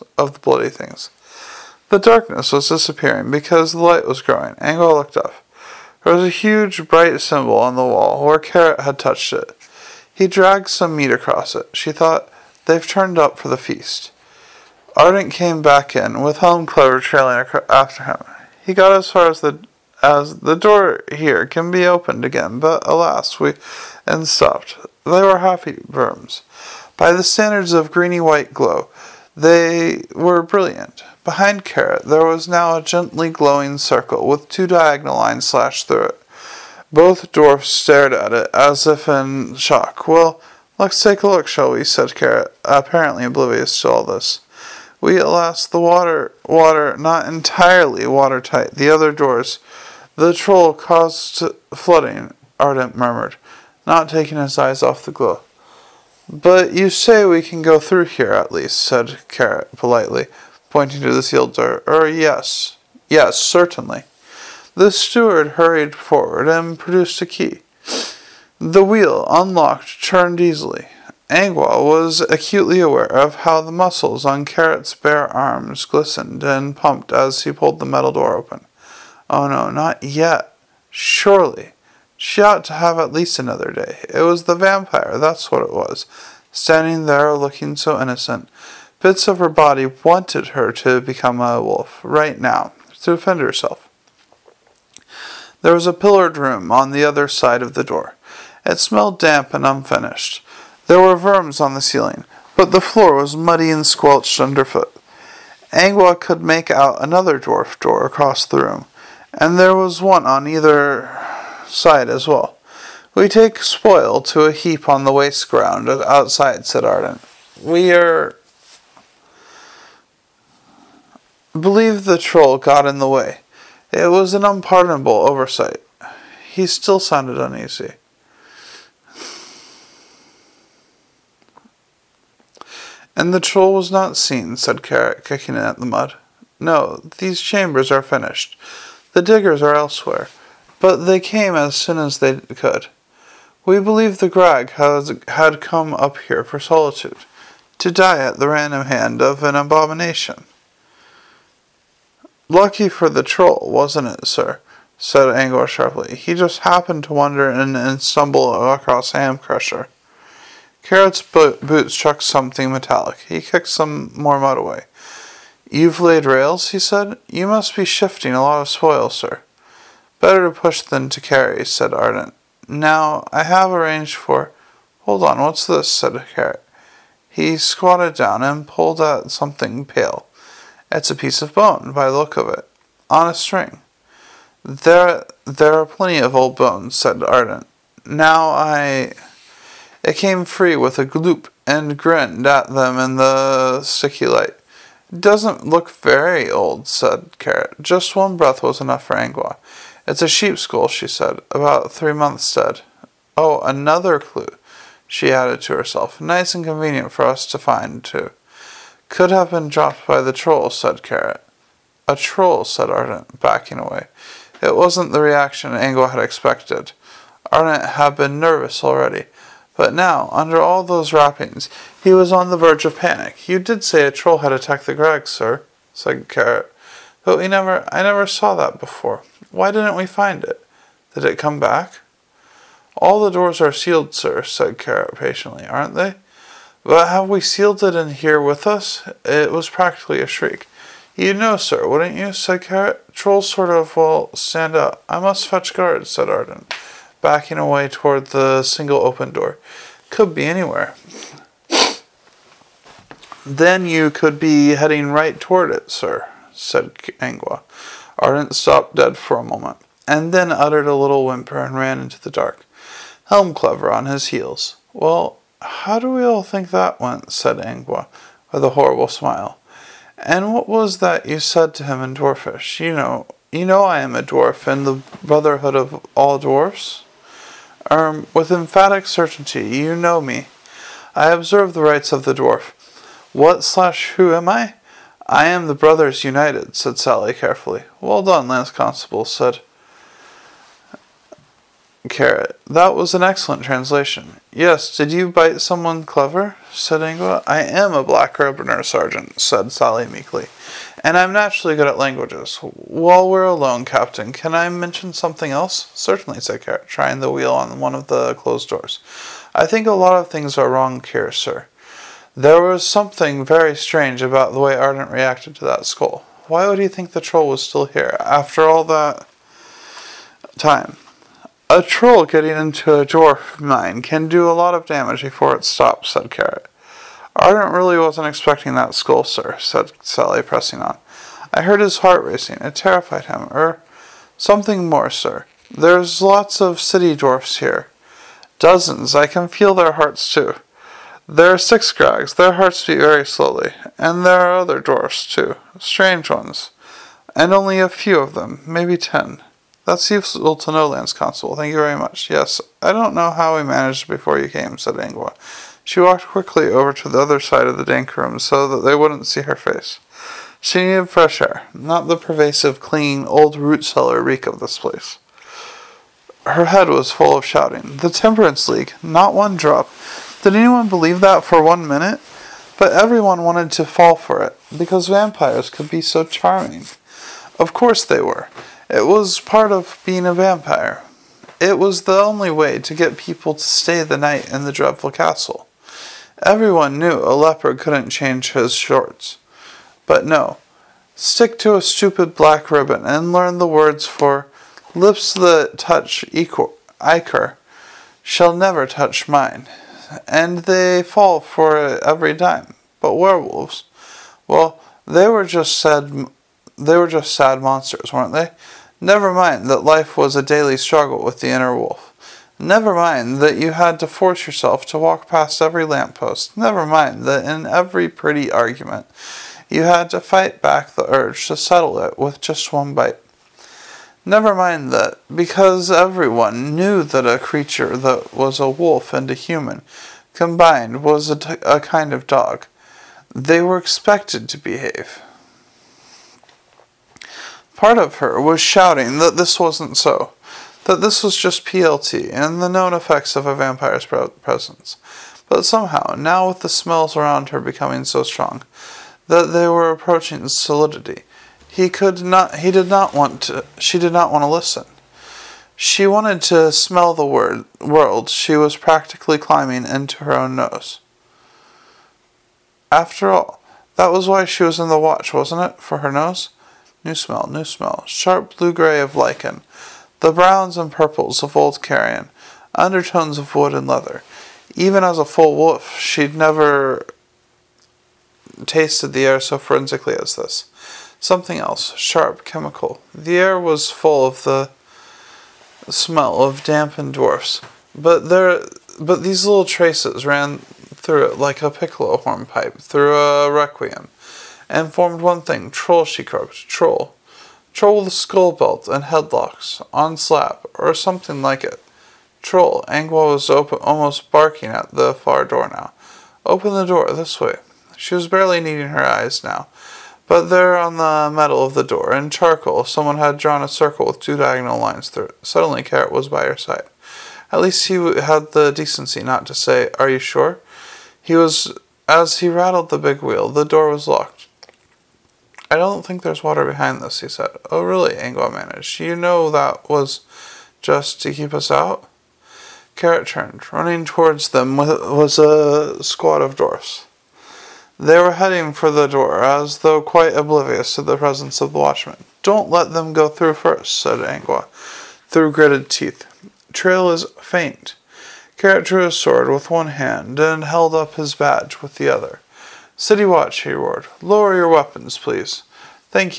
The darkness was disappearing because the light was growing. Angwa looked up. There was a huge, bright symbol on the wall where Carrot had touched it. He dragged some meat across it. She thought, they've turned up for the feast. Ardent came back in, with Helm Clever trailing after him. He got as far as the door here can be opened again, but alas, and stopped. They were happy verms. By the standards of greeny-white glow, they were brilliant. Behind Carrot, there was now a gently glowing circle with 2 diagonal lines slashed through it. Both dwarfs stared at it, as if in shock. Well, let's take a look, shall we? Said Carrot, apparently oblivious to all this. Alas, the water, not entirely watertight. The other doors. The troll caused flooding, Ardent murmured, not taking his eyes off the glow. But you say we can go through here, at least, said Carrot politely, pointing to the sealed door. Yes, certainly. The steward hurried forward and produced a key. The wheel, unlocked, turned easily. Angwa was acutely aware of how the muscles on Carrot's bare arms glistened and pumped as he pulled the metal door open. Oh no, not yet. Surely. She ought to have at least another day. It was the vampire, that's what it was. Standing there looking so innocent. Bits of her body wanted her to become a wolf, right now, to defend herself. There was a pillared room on the other side of the door. It smelled damp and unfinished. There were verms on the ceiling, but the floor was muddy and squelched underfoot. Angwa could make out another dwarf door across the room, and there was one on either side as well. We take spoil to a heap on the waste ground outside, said Ardent. Believe the troll got in the way. It was an unpardonable oversight. He still sounded uneasy. And the troll was not seen, said Carrot, kicking at the mud. No, these chambers are finished. The diggers are elsewhere, but they came as soon as they could. We believe the Grag had come up here for solitude, to die at the random hand of an abomination. Lucky for the troll, wasn't it, sir? Said Angwa sharply. He just happened to wander in and stumble across Ham Crusher. Carrot's boots struck something metallic. He kicked some more mud away. You've laid rails, he said. You must be shifting a lot of spoil, sir. Better to push than to carry, said Ardent. Now, I have arranged for... Hold on, what's this? Said Carrot. He squatted down and pulled at something pale. It's a piece of bone, by the look of it. On a string. There are plenty of old bones, said Ardent. It came free with a gloop and grinned at them in the sticky light. It doesn't look very old, said Carrot. Just one breath was enough for Angwa. It's a sheep skull, she said. About 3 months dead. Oh, another clue, she added to herself. Nice and convenient for us to find, too. Could have been dropped by the troll, said Carrot. A troll, said Ardent, backing away. It wasn't the reaction Angwa had expected. Ardent had been nervous already. But now, under all those wrappings, he was on the verge of panic. You did say a troll had attacked the Greg, sir, said Carrot. But I never saw that before. Why didn't we find it? Did it come back? All the doors are sealed, sir, said Carrot patiently, aren't they? But have we sealed it in here with us? It was practically a shriek. You'd know, sir, wouldn't you? Said Carrot. Trolls sort of, stand up. I must fetch guards, said Ardent, backing away toward the single open door. Could be anywhere. Then you could be heading right toward it, sir, said Angwa. Ardent stopped dead for a moment, and then uttered a little whimper and ran into the dark, Helmclever on his heels. "Well, how do we all think that went?" said Angua, with a horrible smile. "And what was that you said to him in Dwarfish? You know I am a dwarf in the brotherhood of all dwarfs?" With emphatic certainty, you know me. I observe the rights of the dwarf. What/who am I? I am the Brothers United, said Sally carefully. "Well done, Lance Constable," said Carrot. "That was an excellent translation." "Yes, did you bite someone clever?" said Angua. "I am a Black Ribboner, Sergeant," said Sally meekly, "and I'm naturally good at languages. While we're alone, Captain, can I mention something else?" "Certainly," said Carrot, trying the wheel on one of the closed doors. "I think a lot of things are wrong here, sir. There was something very strange about the way Ardent reacted to that skull. Why would he think the troll was still here, after all that time? A troll getting into a dwarf mine can do a lot of damage before it stops," said Carrot. "Ardent really wasn't expecting that skull, sir," said Sally, pressing on. "I heard his heart racing. It terrified him. Something more, sir. There's lots of city dwarfs here. Dozens. I can feel their hearts, too. There are 6 Scrags. Their hearts beat very slowly. And there are other dwarfs, too. Strange ones. And only a few of them. Maybe 10. "That's useful to know, Lance Constable. Thank you very much." "Yes, I don't know how we managed before you came," said Angua. She walked quickly over to the other side of the dank room so that they wouldn't see her face. She needed fresh air, not the pervasive, clean, old root cellar reek of this place. Her head was full of shouting. The Temperance League, not one drop. Did anyone believe that for 1 minute? But everyone wanted to fall for it, because vampires could be so charming. Of course they were. It was part of being a vampire. It was the only way to get people to stay the night in the dreadful castle. Everyone knew a leopard couldn't change his shorts. But no. Stick to a stupid black ribbon and learn the words for "Lips that touch ichor shall never touch mine." And they fall for it every time. But werewolves, well, they were just sad monsters, weren't they? Never mind that life was a daily struggle with the inner wolf. Never mind that you had to force yourself to walk past every lamppost. Never mind that in every pretty argument you had to fight back the urge to settle it with just one bite. Never mind that, because everyone knew that a creature that was a wolf and a human combined was a kind of dog, they were expected to behave. Part of her was shouting that this wasn't so, that this was just PLT and the known effects of a vampire's presence. But somehow, now with the smells around her becoming so strong that they were approaching solidity, she did not want to listen. She wanted to smell the world she was practically climbing into her own nose. After all, that was why she was in the watch, wasn't it? For her nose? New smell. Sharp blue-gray of lichen. The browns and purples of old carrion. Undertones of wood and leather. Even as a full wolf, she'd never tasted the air so forensically as this. Something else. Sharp, chemical. The air was full of the smell of dampened dwarfs. But these little traces ran through it like a piccolo hornpipe through a requiem, and formed one thing. Troll, she croaked. Troll. Troll with skull belt and headlocks, on slab, or something like it. Troll. Angua was almost barking at the far door now. Open the door, this way. She was barely needing her eyes now, but there on the metal of the door, in charcoal, someone had drawn a circle with 2 diagonal lines through it. Suddenly Carrot was by her side. At least he had the decency not to say, "Are you sure?" As he rattled the big wheel, the door was locked. "I don't think there's water behind this," he said. "Oh, really?" Angua managed. "You know that was just to keep us out?" Carrot turned. Running towards them was a squad of dwarfs. They were heading for the door, as though quite oblivious to the presence of the watchman. "Don't let them go through first," said Angua, through gritted teeth. "Trail is faint." Carrot drew his sword with one hand and held up his badge with the other. "City watch," he roared. "Lower your weapons, please." "Thank you."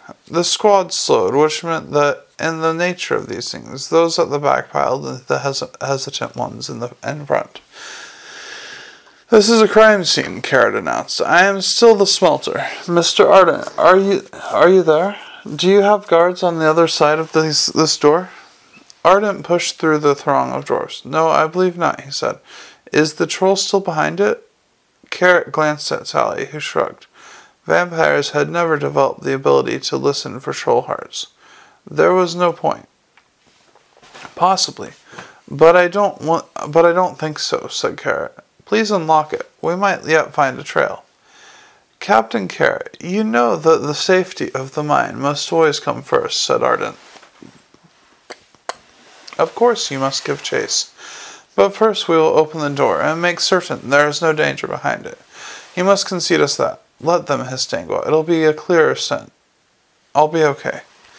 The squad slowed, which meant that, in the nature of these things, those at the back piled into the hesitant ones in front. "This is a crime scene," Carrot announced. "I am still the smelter. Mr. Ardent, are you there? Do you have guards on the other side of this door?" Ardent pushed through the throng of dwarfs. "No, I believe not," he said. "Is the troll still behind it?" Carrot glanced at Sally, who shrugged. Vampires had never developed the ability to listen for troll hearts. There was no point. "Possibly, but I don't think so," said Carrot. "Please unlock it. We might yet find a trail." "Captain Carrot, you know that the safety of the mine must always come first," said Ardent. "Of course you must give chase. But first we will open the door and make certain there is no danger behind it. You must concede us that. Let them, hissed Dangle. It'll be a clearer scent. I'll be okay."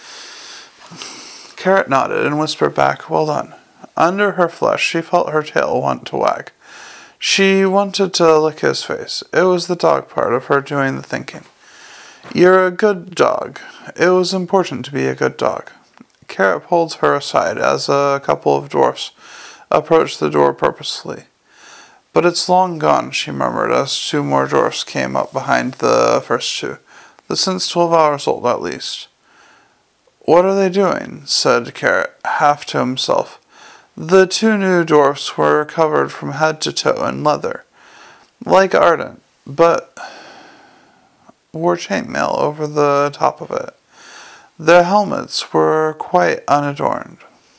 Carrot nodded and whispered back, "Well done." Under her flesh, she felt her tail want to wag. She wanted to lick his face. It was the dog part of her doing the thinking. "You're a good dog. It was important to be a good dog." Carrot pulled her aside as a couple of dwarfs approached the door purposefully. "But it's long gone," she murmured as two more dwarfs came up behind the first two. "The scent's 12 hours old at least." "What are they doing?" said Carrot, half to himself. The two new dwarfs were covered from head to toe in leather, like Ardent, but wore chainmail over the top of it. Their helmets were quite unadorned,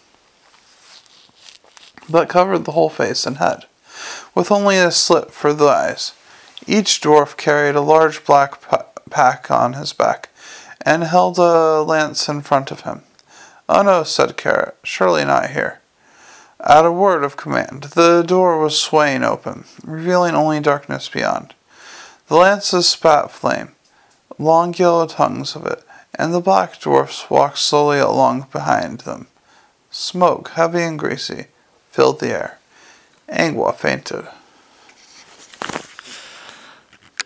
but covered the whole face and head, with only a slit for the eyes. Each dwarf carried a large black pack on his back, and held a lance in front of him. "Oh no," said Carrot, "surely not here." At a word of command, the door was swaying open, revealing only darkness beyond. The lances spat flame, long yellow tongues of it, and the black dwarfs walked slowly along behind them. Smoke, heavy and greasy, filled the air. Angua fainted.